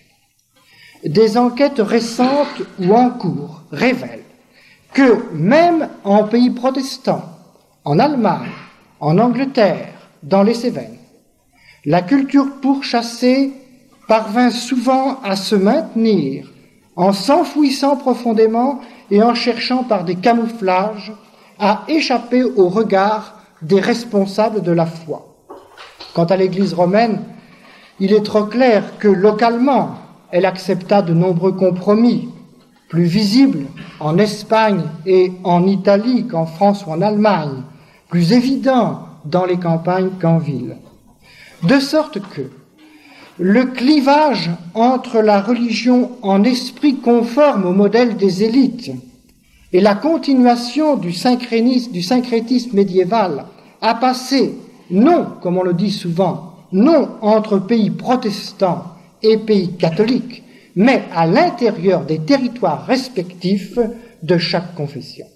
Des enquêtes récentes ou en cours révèlent que même en pays protestants, en Allemagne, en Angleterre, dans les Cévennes, la culture pourchassée parvint souvent à se maintenir en s'enfouissant profondément et en cherchant par des camouflages à échapper au regard des responsables de la foi. Quant à l'Église romaine, il est trop clair que localement, elle accepta de nombreux compromis, plus visibles en Espagne et en Italie qu'en France ou en Allemagne, plus évidents dans les campagnes qu'en ville. De sorte que le clivage entre la religion en esprit conforme au modèle des élites et la continuation du syncrétisme, du syncrétisme médiéval a passé, non, comme on le dit souvent, non entre pays protestants et pays catholiques, mais à l'intérieur des territoires respectifs de chaque confession.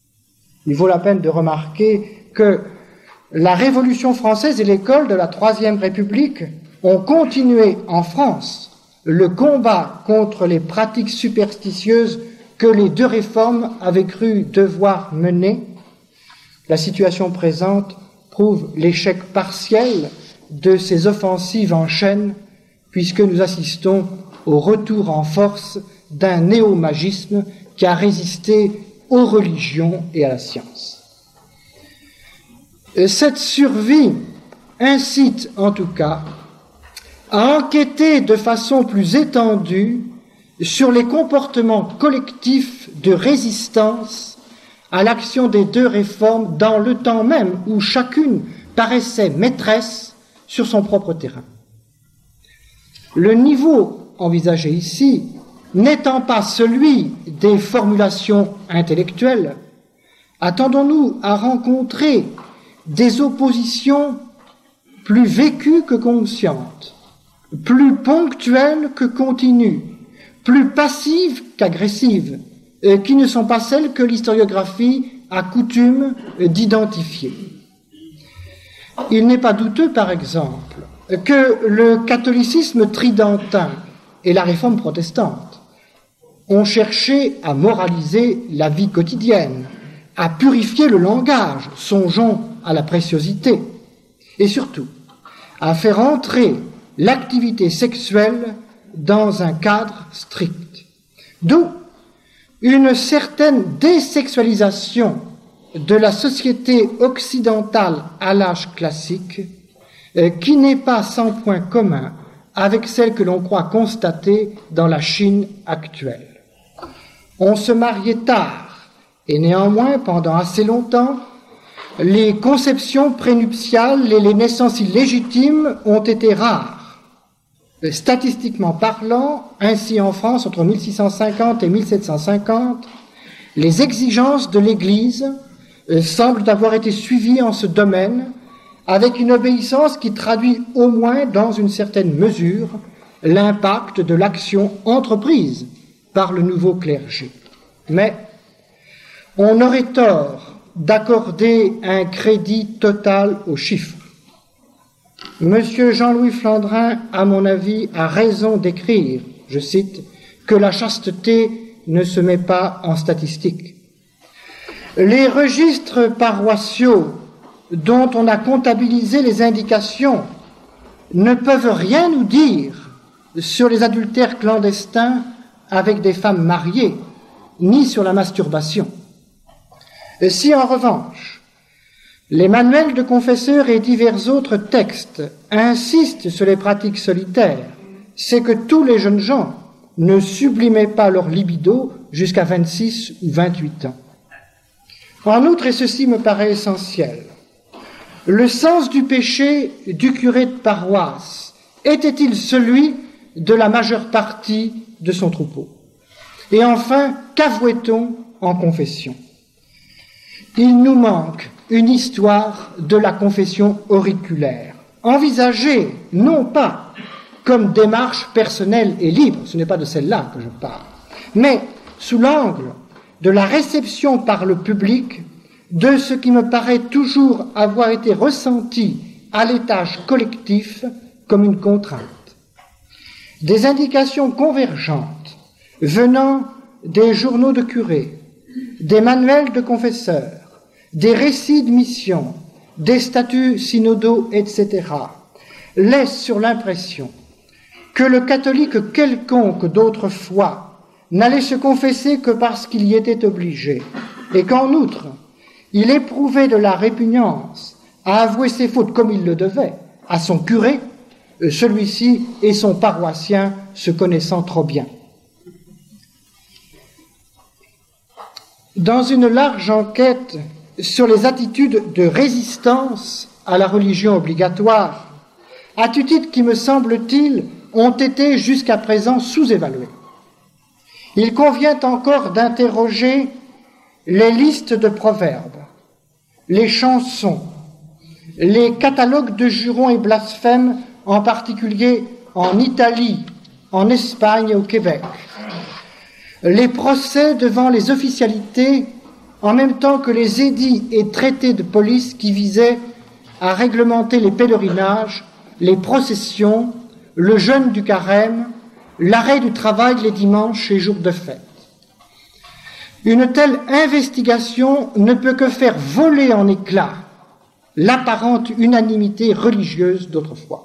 Il vaut la peine de remarquer que la Révolution française et l'école de la Troisième République ont continué en France le combat contre les pratiques superstitieuses que les deux réformes avaient cru devoir mener. La situation présente prouve l'échec partiel de ces offensives en chaîne, puisque nous assistons au retour en force d'un néomagisme qui a résisté aux religions et à la science. Cette survie incite en tout cas à enquêter de façon plus étendue sur les comportements collectifs de résistance à l'action des deux réformes dans le temps même où chacune paraissait maîtresse sur son propre terrain. Le niveau envisagé ici n'étant pas celui des formulations intellectuelles, attendons-nous à rencontrer des oppositions plus vécues que conscientes, plus ponctuelles que continues, plus passives qu'agressives, euh, qui ne sont pas celles que l'historiographie a coutume euh, d'identifier. Il n'est pas douteux, par exemple, que le catholicisme tridentin et la réforme protestante ont cherché à moraliser la vie quotidienne, à purifier le langage, songeons à la préciosité, et surtout à faire entrer l'activité sexuelle dans un cadre strict. D'où une certaine désexualisation de la société occidentale à l'âge classique, euh, qui n'est pas sans point commun avec celle que l'on croit constater dans la Chine actuelle. On se mariait tard, et néanmoins, pendant assez longtemps, les conceptions prénuptiales et les naissances illégitimes ont été rares. Statistiquement parlant, ainsi en France, entre mille six cent cinquante et mille sept cent cinquante, les exigences de l'Église euh, semblent avoir été suivies en ce domaine, avec une obéissance qui traduit au moins dans une certaine mesure l'impact de l'action entreprise par le nouveau clergé. Mais on aurait tort d'accorder un crédit total aux chiffres. Monsieur Jean-Louis Flandrin, à mon avis, a raison d'écrire, je cite, que la chasteté ne se met pas en statistique. Les registres paroissiaux dont on a comptabilisé les indications ne peuvent rien nous dire sur les adultères clandestins avec des femmes mariées, ni sur la masturbation. Et si, en revanche, les manuels de confesseurs et divers autres textes insistent sur les pratiques solitaires, c'est que tous les jeunes gens ne sublimaient pas leur libido jusqu'à vingt-six ou vingt-huit ans. En outre, et ceci me paraît essentiel, le sens du péché du curé de paroisse était-il celui de la majeure partie de son troupeau? Et enfin, qu'avouait-on en confession? Il nous manque une histoire de la confession auriculaire, envisagée non pas comme démarche personnelle et libre, ce n'est pas de celle-là que je parle, mais sous l'angle de la réception par le public de ce qui me paraît toujours avoir été ressenti à l'étage collectif comme une contrainte. Des indications convergentes venant des journaux de curés, des manuels de confesseurs, des récits de mission, des statuts synodaux, et cetera, laissent sur l'impression que le catholique quelconque d'autrefois n'allait se confesser que parce qu'il y était obligé, et qu'en outre, il éprouvait de la répugnance à avouer ses fautes comme il le devait à son curé, celui-ci et son paroissien se connaissant trop bien. Dans une large enquête sur les attitudes de résistance à la religion obligatoire, attitudes qui, me semble-t-il, ont été jusqu'à présent sous-évaluées, il convient encore d'interroger les listes de proverbes, les chansons, les catalogues de jurons et blasphèmes, en particulier en Italie, en Espagne et au Québec, les procès devant les officialités, en même temps que les édits et traités de police qui visaient à réglementer les pèlerinages, les processions, le jeûne du carême, l'arrêt du travail les dimanches et jours de fête. Une telle investigation ne peut que faire voler en éclats l'apparente unanimité religieuse d'autrefois.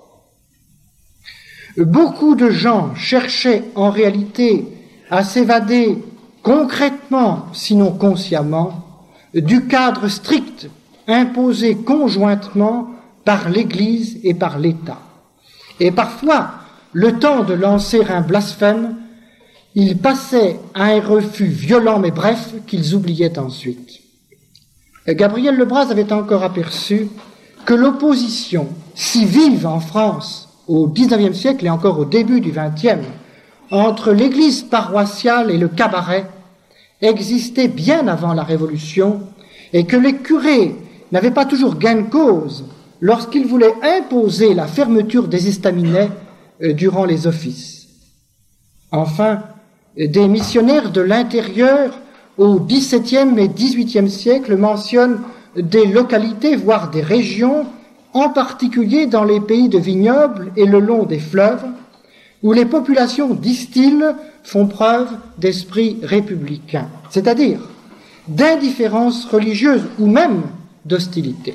Beaucoup de gens cherchaient en réalité à s'évader concrètement, sinon consciemment, du cadre strict imposé conjointement par l'Église et par l'État. Et parfois, le temps de lancer un blasphème, ils passaient à un refus violent mais bref qu'ils oubliaient ensuite. Gabriel Lebras avait encore aperçu que l'opposition, si vive en France au dix-neuvième siècle et encore au début du vingtième, entre l'église paroissiale et le cabaret, existait bien avant la Révolution, et que les curés n'avaient pas toujours gain de cause lorsqu'ils voulaient imposer la fermeture des estaminets durant les offices. Enfin, des missionnaires de l'intérieur au dix-septième et dix-huitième siècle mentionnent des localités, voire des régions, en particulier dans les pays de vignobles et le long des fleuves, où les populations, disent-ils, font preuve d'esprit républicain, c'est-à-dire d'indifférence religieuse ou même d'hostilité.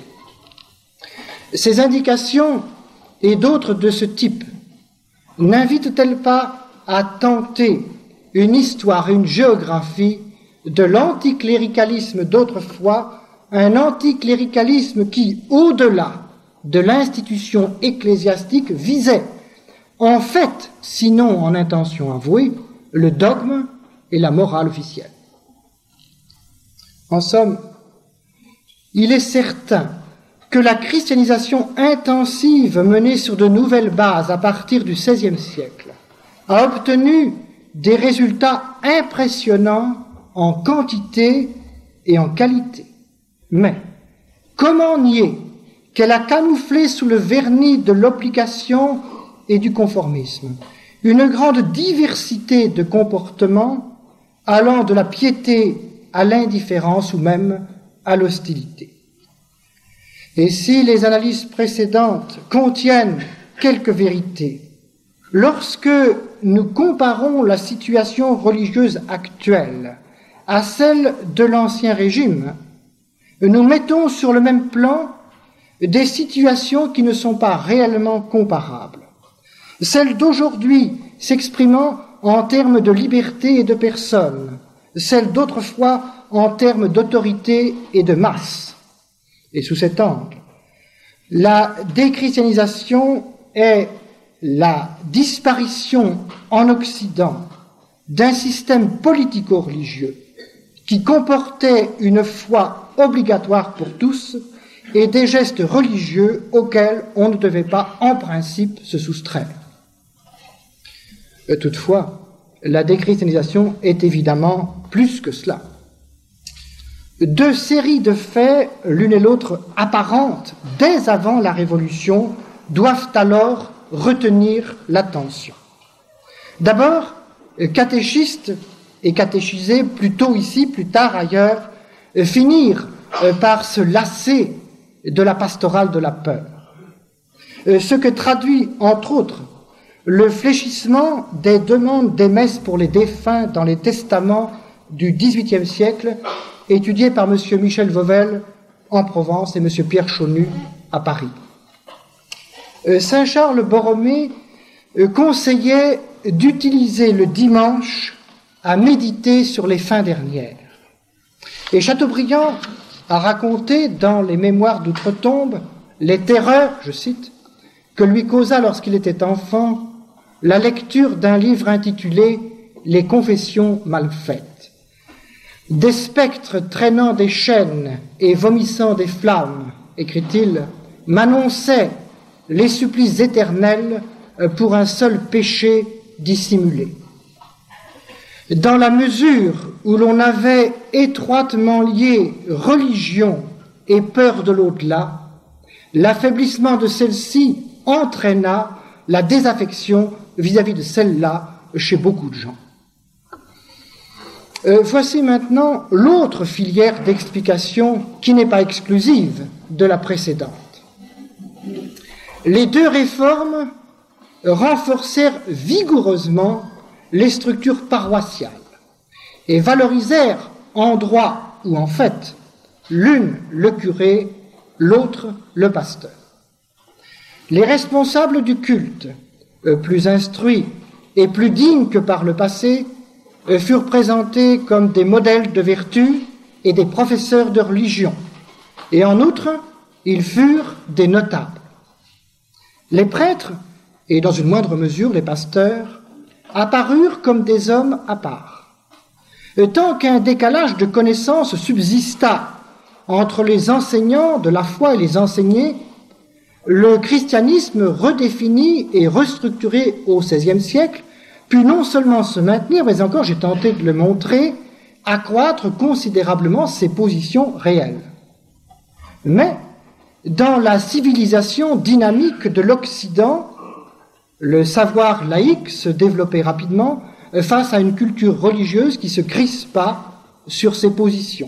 Ces indications et d'autres de ce type n'invitent-elles pas à tenter une histoire, une géographie de l'anticléricalisme d'autrefois, un anticléricalisme qui, au-delà de l'institution ecclésiastique, visait en fait, sinon en intention avouée, le dogme et la morale officielle. En somme, il est certain que la christianisation intensive menée sur de nouvelles bases à partir du seizième siècle a obtenu des résultats impressionnants en quantité et en qualité. Mais comment nier qu'elle a camouflé sous le vernis de l'obligation et du conformisme une grande diversité de comportements allant de la piété à l'indifférence ou même à l'hostilité. Et si les analyses précédentes contiennent quelques vérités, lorsque nous comparons la situation religieuse actuelle à celle de l'Ancien Régime, nous mettons sur le même plan des situations qui ne sont pas réellement comparables. Celle d'aujourd'hui s'exprimant en termes de liberté et de personne, celle d'autrefois en termes d'autorité et de masse. Et sous cet angle, la déchristianisation est la disparition en Occident d'un système politico-religieux qui comportait une foi obligatoire pour tous et des gestes religieux auxquels on ne devait pas, en principe, se soustraire. Toutefois, la déchristianisation est évidemment plus que cela. Deux séries de faits, l'une et l'autre apparentes, dès avant la Révolution, doivent alors retenir l'attention. D'abord, catéchistes et catéchisés, plus tôt ici, plus tard ailleurs, finirent par se lasser de la pastorale de la peur. Ce que traduit, entre autres, le fléchissement des demandes des messes pour les défunts dans les testaments du dix-huitième siècle, étudiés par M. Michel Vauvel en Provence et M. Pierre Chaunu à Paris. Saint Charles Borromée conseillait d'utiliser le dimanche à méditer sur les fins dernières. Et Chateaubriand a raconté dans les Mémoires d'Outre-Tombe les terreurs, je cite, que lui causa lorsqu'il était enfant la lecture d'un livre intitulé « Les confessions mal faites ». Des spectres traînant des chaînes et vomissant des flammes, écrit-il, m'annonçaient les supplices éternels pour un seul péché dissimulé. Dans la mesure où l'on avait étroitement lié religion et peur de l'au-delà, l'affaiblissement de celle-ci entraîna la désaffection vis-à-vis de celle-là chez beaucoup de gens. Euh, voici maintenant l'autre filière d'explication qui n'est pas exclusive de la précédente. Les deux réformes renforcèrent vigoureusement les structures paroissiales et valorisèrent en droit ou en fait l'une le curé, l'autre le pasteur. Les responsables du culte, plus instruits et plus dignes que par le passé, furent présentés comme des modèles de vertu et des professeurs de religion, et en outre, ils furent des notables. Les prêtres, et dans une moindre mesure les pasteurs, apparurent comme des hommes à part. Tant qu'un décalage de connaissances subsista entre les enseignants de la foi et les enseignés, le christianisme redéfini et restructuré au seizième siècle put non seulement se maintenir, mais encore, j'ai tenté de le montrer, accroître considérablement ses positions réelles. Mais, dans la civilisation dynamique de l'Occident, le savoir laïque se développait rapidement face à une culture religieuse qui se crispa sur ses positions.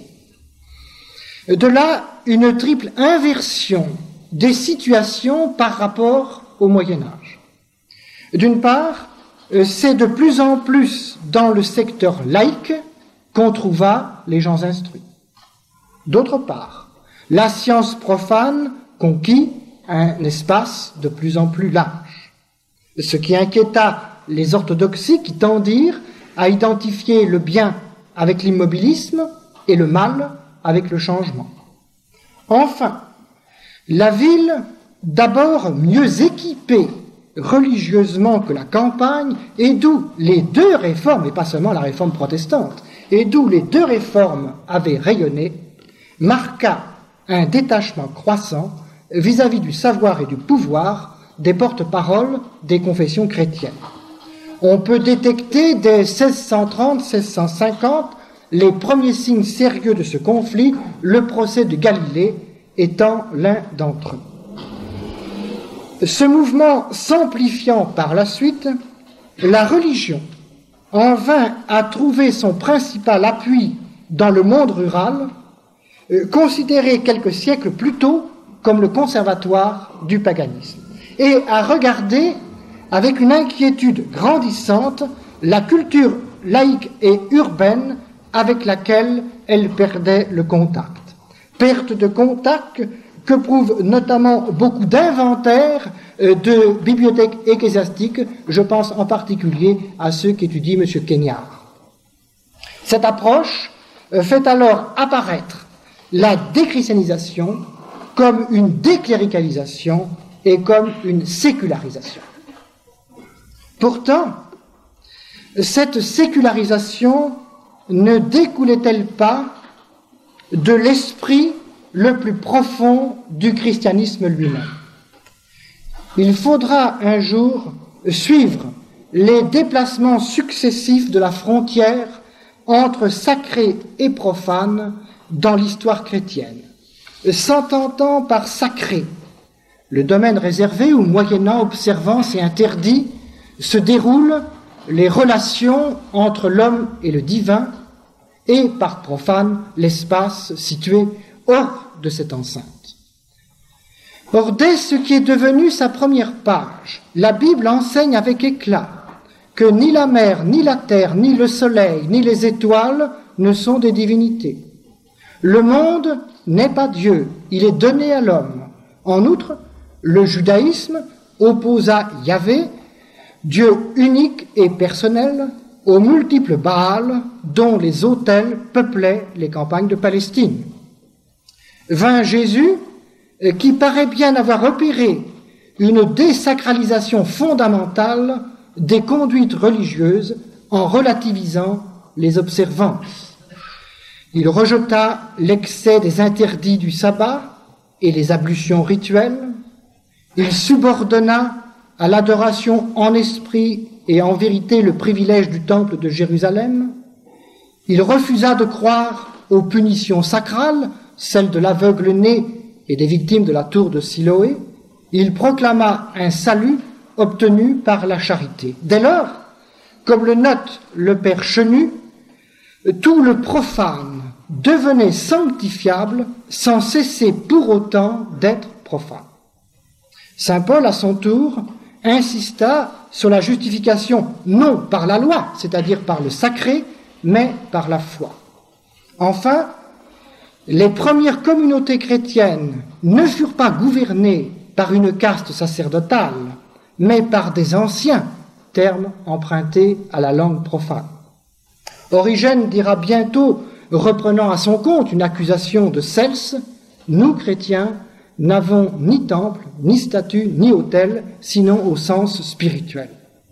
De là, une triple inversion des situations par rapport au Moyen-Âge. D'une part, c'est de plus en plus dans le secteur laïque qu'on trouva les gens instruits. D'autre part, la science profane conquit un espace de plus en plus large, ce qui inquiéta les orthodoxies qui tendirent à identifier le bien avec l'immobilisme et le mal avec le changement. Enfin, la ville, d'abord mieux équipée religieusement que la campagne, et d'où les deux réformes, et pas seulement la réforme protestante, et d'où les deux réformes avaient rayonné, marqua un détachement croissant vis-à-vis du savoir et du pouvoir des porte-paroles des confessions chrétiennes. On peut détecter dès seize cent trente seize cent cinquante les premiers signes sérieux de ce conflit, le procès de Galilée étant l'un d'entre eux. Ce mouvement s'amplifiant par la suite, la religion en vint à trouver son principal appui dans le monde rural, euh, considéré quelques siècles plus tôt comme le conservatoire du paganisme, et à regarder avec une inquiétude grandissante la culture laïque et urbaine avec laquelle elle perdait le contact. Perte de contact que prouvent notamment beaucoup d'inventaires de bibliothèques ecclésiastiques. Je pense en particulier à ceux qu'étudie M. Kenyard. Cette approche fait alors apparaître la déchristianisation comme une décléricalisation et comme une sécularisation. Pourtant, cette sécularisation ne découlait-elle pas de l'esprit le plus profond du christianisme lui-même? Il faudra un jour suivre les déplacements successifs de la frontière entre sacré et profane dans l'histoire chrétienne, s'entendant par sacré le domaine réservé où, moyennant observance et interdit, se déroulent les relations entre l'homme et le divin, et par profane l'espace situé hors de cette enceinte. Or, dès ce qui est devenu sa première page, la Bible enseigne avec éclat que ni la mer, ni la terre, ni le soleil, ni les étoiles ne sont des divinités. Le monde n'est pas Dieu, il est donné à l'homme. En outre, le judaïsme opposa Yahvé, Dieu unique et personnel, aux multiples Baals dont les autels peuplaient les campagnes de Palestine. Vint Jésus, qui paraît bien avoir repéré une désacralisation fondamentale des conduites religieuses en relativisant les observances. Il rejeta l'excès des interdits du sabbat et les ablutions rituelles. Il subordonna à l'adoration en esprit et en vérité le privilège du temple de Jérusalem. Il refusa de croire aux punitions sacrales, celles de l'aveugle-né et des victimes de la tour de Siloé. Il proclama un salut obtenu par la charité. Dès lors, comme le note le père Chenu, tout le profane devenait sanctifiable sans cesser pour autant d'être profane. Saint Paul, à son tour, insista sur la justification non par la loi, c'est-à-dire par le sacré, mais par la foi. Enfin, les premières communautés chrétiennes ne furent pas gouvernées par une caste sacerdotale, mais par des anciens, terme emprunté à la langue profane. Origène dira bientôt, reprenant à son compte une accusation de Cels, « Nous, chrétiens, n'avons ni temple, ni statue, ni autel, sinon au sens spirituel. »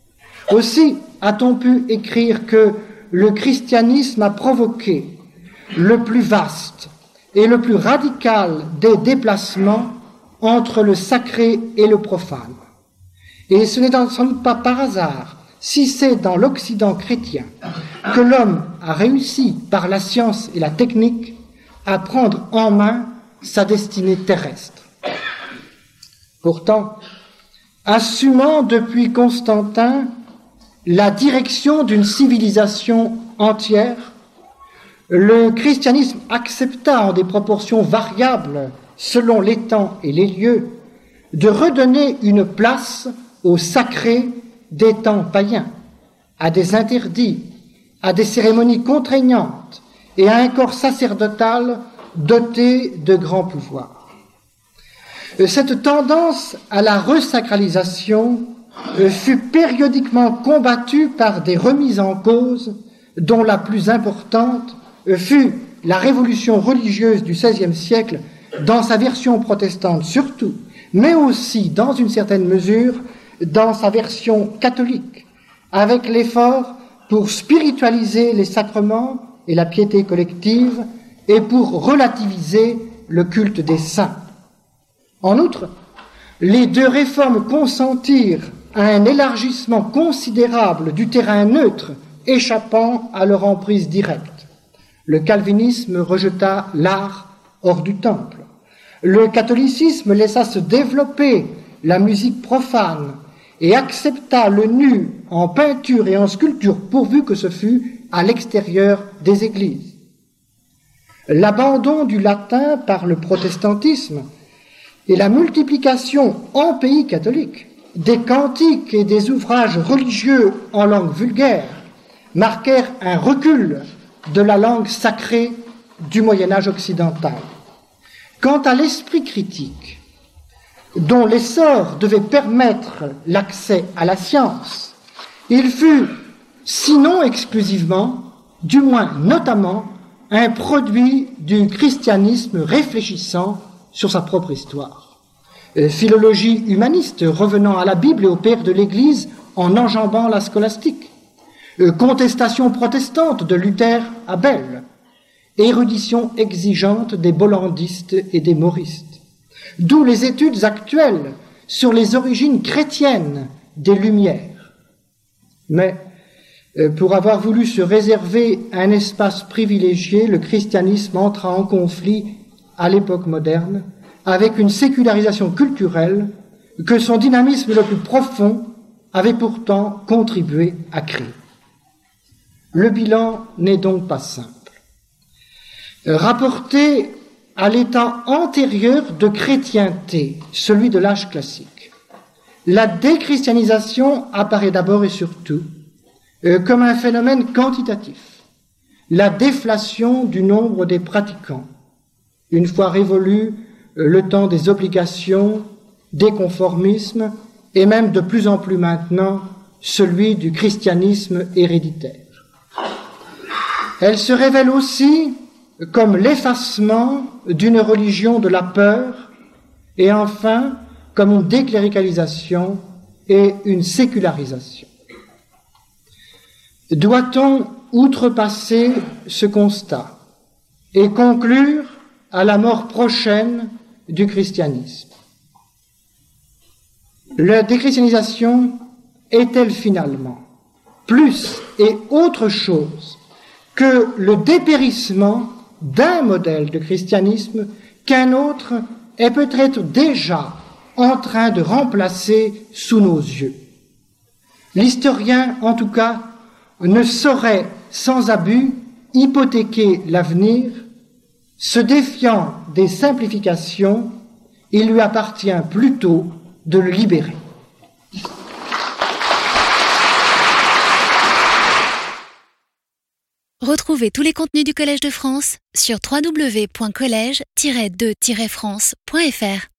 Aussi a-t-on pu écrire que le christianisme a provoqué le plus vaste et le plus radical des déplacements entre le sacré et le profane. Et ce n'est sans doute pas par hasard, si c'est dans l'Occident chrétien que l'homme a réussi, par la science et la technique, à prendre en main sa destinée terrestre. Pourtant, assumant depuis Constantin la direction d'une civilisation entière, le christianisme accepta en des proportions variables selon les temps et les lieux de redonner une place au sacré des temps païens, à des interdits, à des cérémonies contraignantes et à un corps sacerdotal doté de grands pouvoirs. Cette tendance à la resacralisation fut périodiquement combattue par des remises en cause, dont la plus importante fut la révolution religieuse du seizième siècle, dans sa version protestante surtout, mais aussi, dans une certaine mesure, dans sa version catholique, avec l'effort pour spiritualiser les sacrements et la piété collective et pour relativiser le culte des saints. En outre, les deux réformes consentirent à un élargissement considérable du terrain neutre échappant à leur emprise directe. Le calvinisme rejeta l'art hors du temple. Le catholicisme laissa se développer la musique profane et accepta le nu en peinture et en sculpture pourvu que ce fût à l'extérieur des églises. L'abandon du latin par le protestantisme et la multiplication en pays catholique des cantiques et des ouvrages religieux en langue vulgaire marquèrent un recul de la langue sacrée du Moyen-Âge occidental. Quant à l'esprit critique, dont l'essor devait permettre l'accès à la science, il fut, sinon exclusivement, du moins notamment, un produit du christianisme réfléchissant sur sa propre histoire. Euh, philologie humaniste revenant à la Bible et aux pères de l'Église en enjambant la scolastique. Euh, contestation protestante de Luther à Bell. Érudition exigeante des bollandistes et des moristes. D'où les études actuelles sur les origines chrétiennes des Lumières. Mais euh, pour avoir voulu se réserver un espace privilégié, le christianisme entra en conflit à l'époque moderne avec une sécularisation culturelle que son dynamisme le plus profond avait pourtant contribué à créer. Le bilan n'est donc pas simple. Rapporté à l'état antérieur de chrétienté, celui de l'âge classique, la déchristianisation apparaît d'abord et surtout euh, comme un phénomène quantitatif, la déflation du nombre des pratiquants, une fois révolu euh, le temps des obligations, des conformismes et même de plus en plus maintenant celui du christianisme héréditaire. Elle se révèle aussi comme l'effacement d'une religion de la peur et enfin comme une décléricalisation et une sécularisation. Doit-on outrepasser ce constat et conclure à la mort prochaine du christianisme? La déchristianisation est-elle finalement plus et autre chose que le dépérissement d'un modèle de christianisme qu'un autre est peut-être déjà en train de remplacer sous nos yeux? L'historien, en tout cas, ne saurait sans abus hypothéquer l'avenir. Se défiant des simplifications, il lui appartient plutôt de le libérer. Retrouvez tous les contenus du Collège de France sur w w w point collège tiret de tiret france point f r.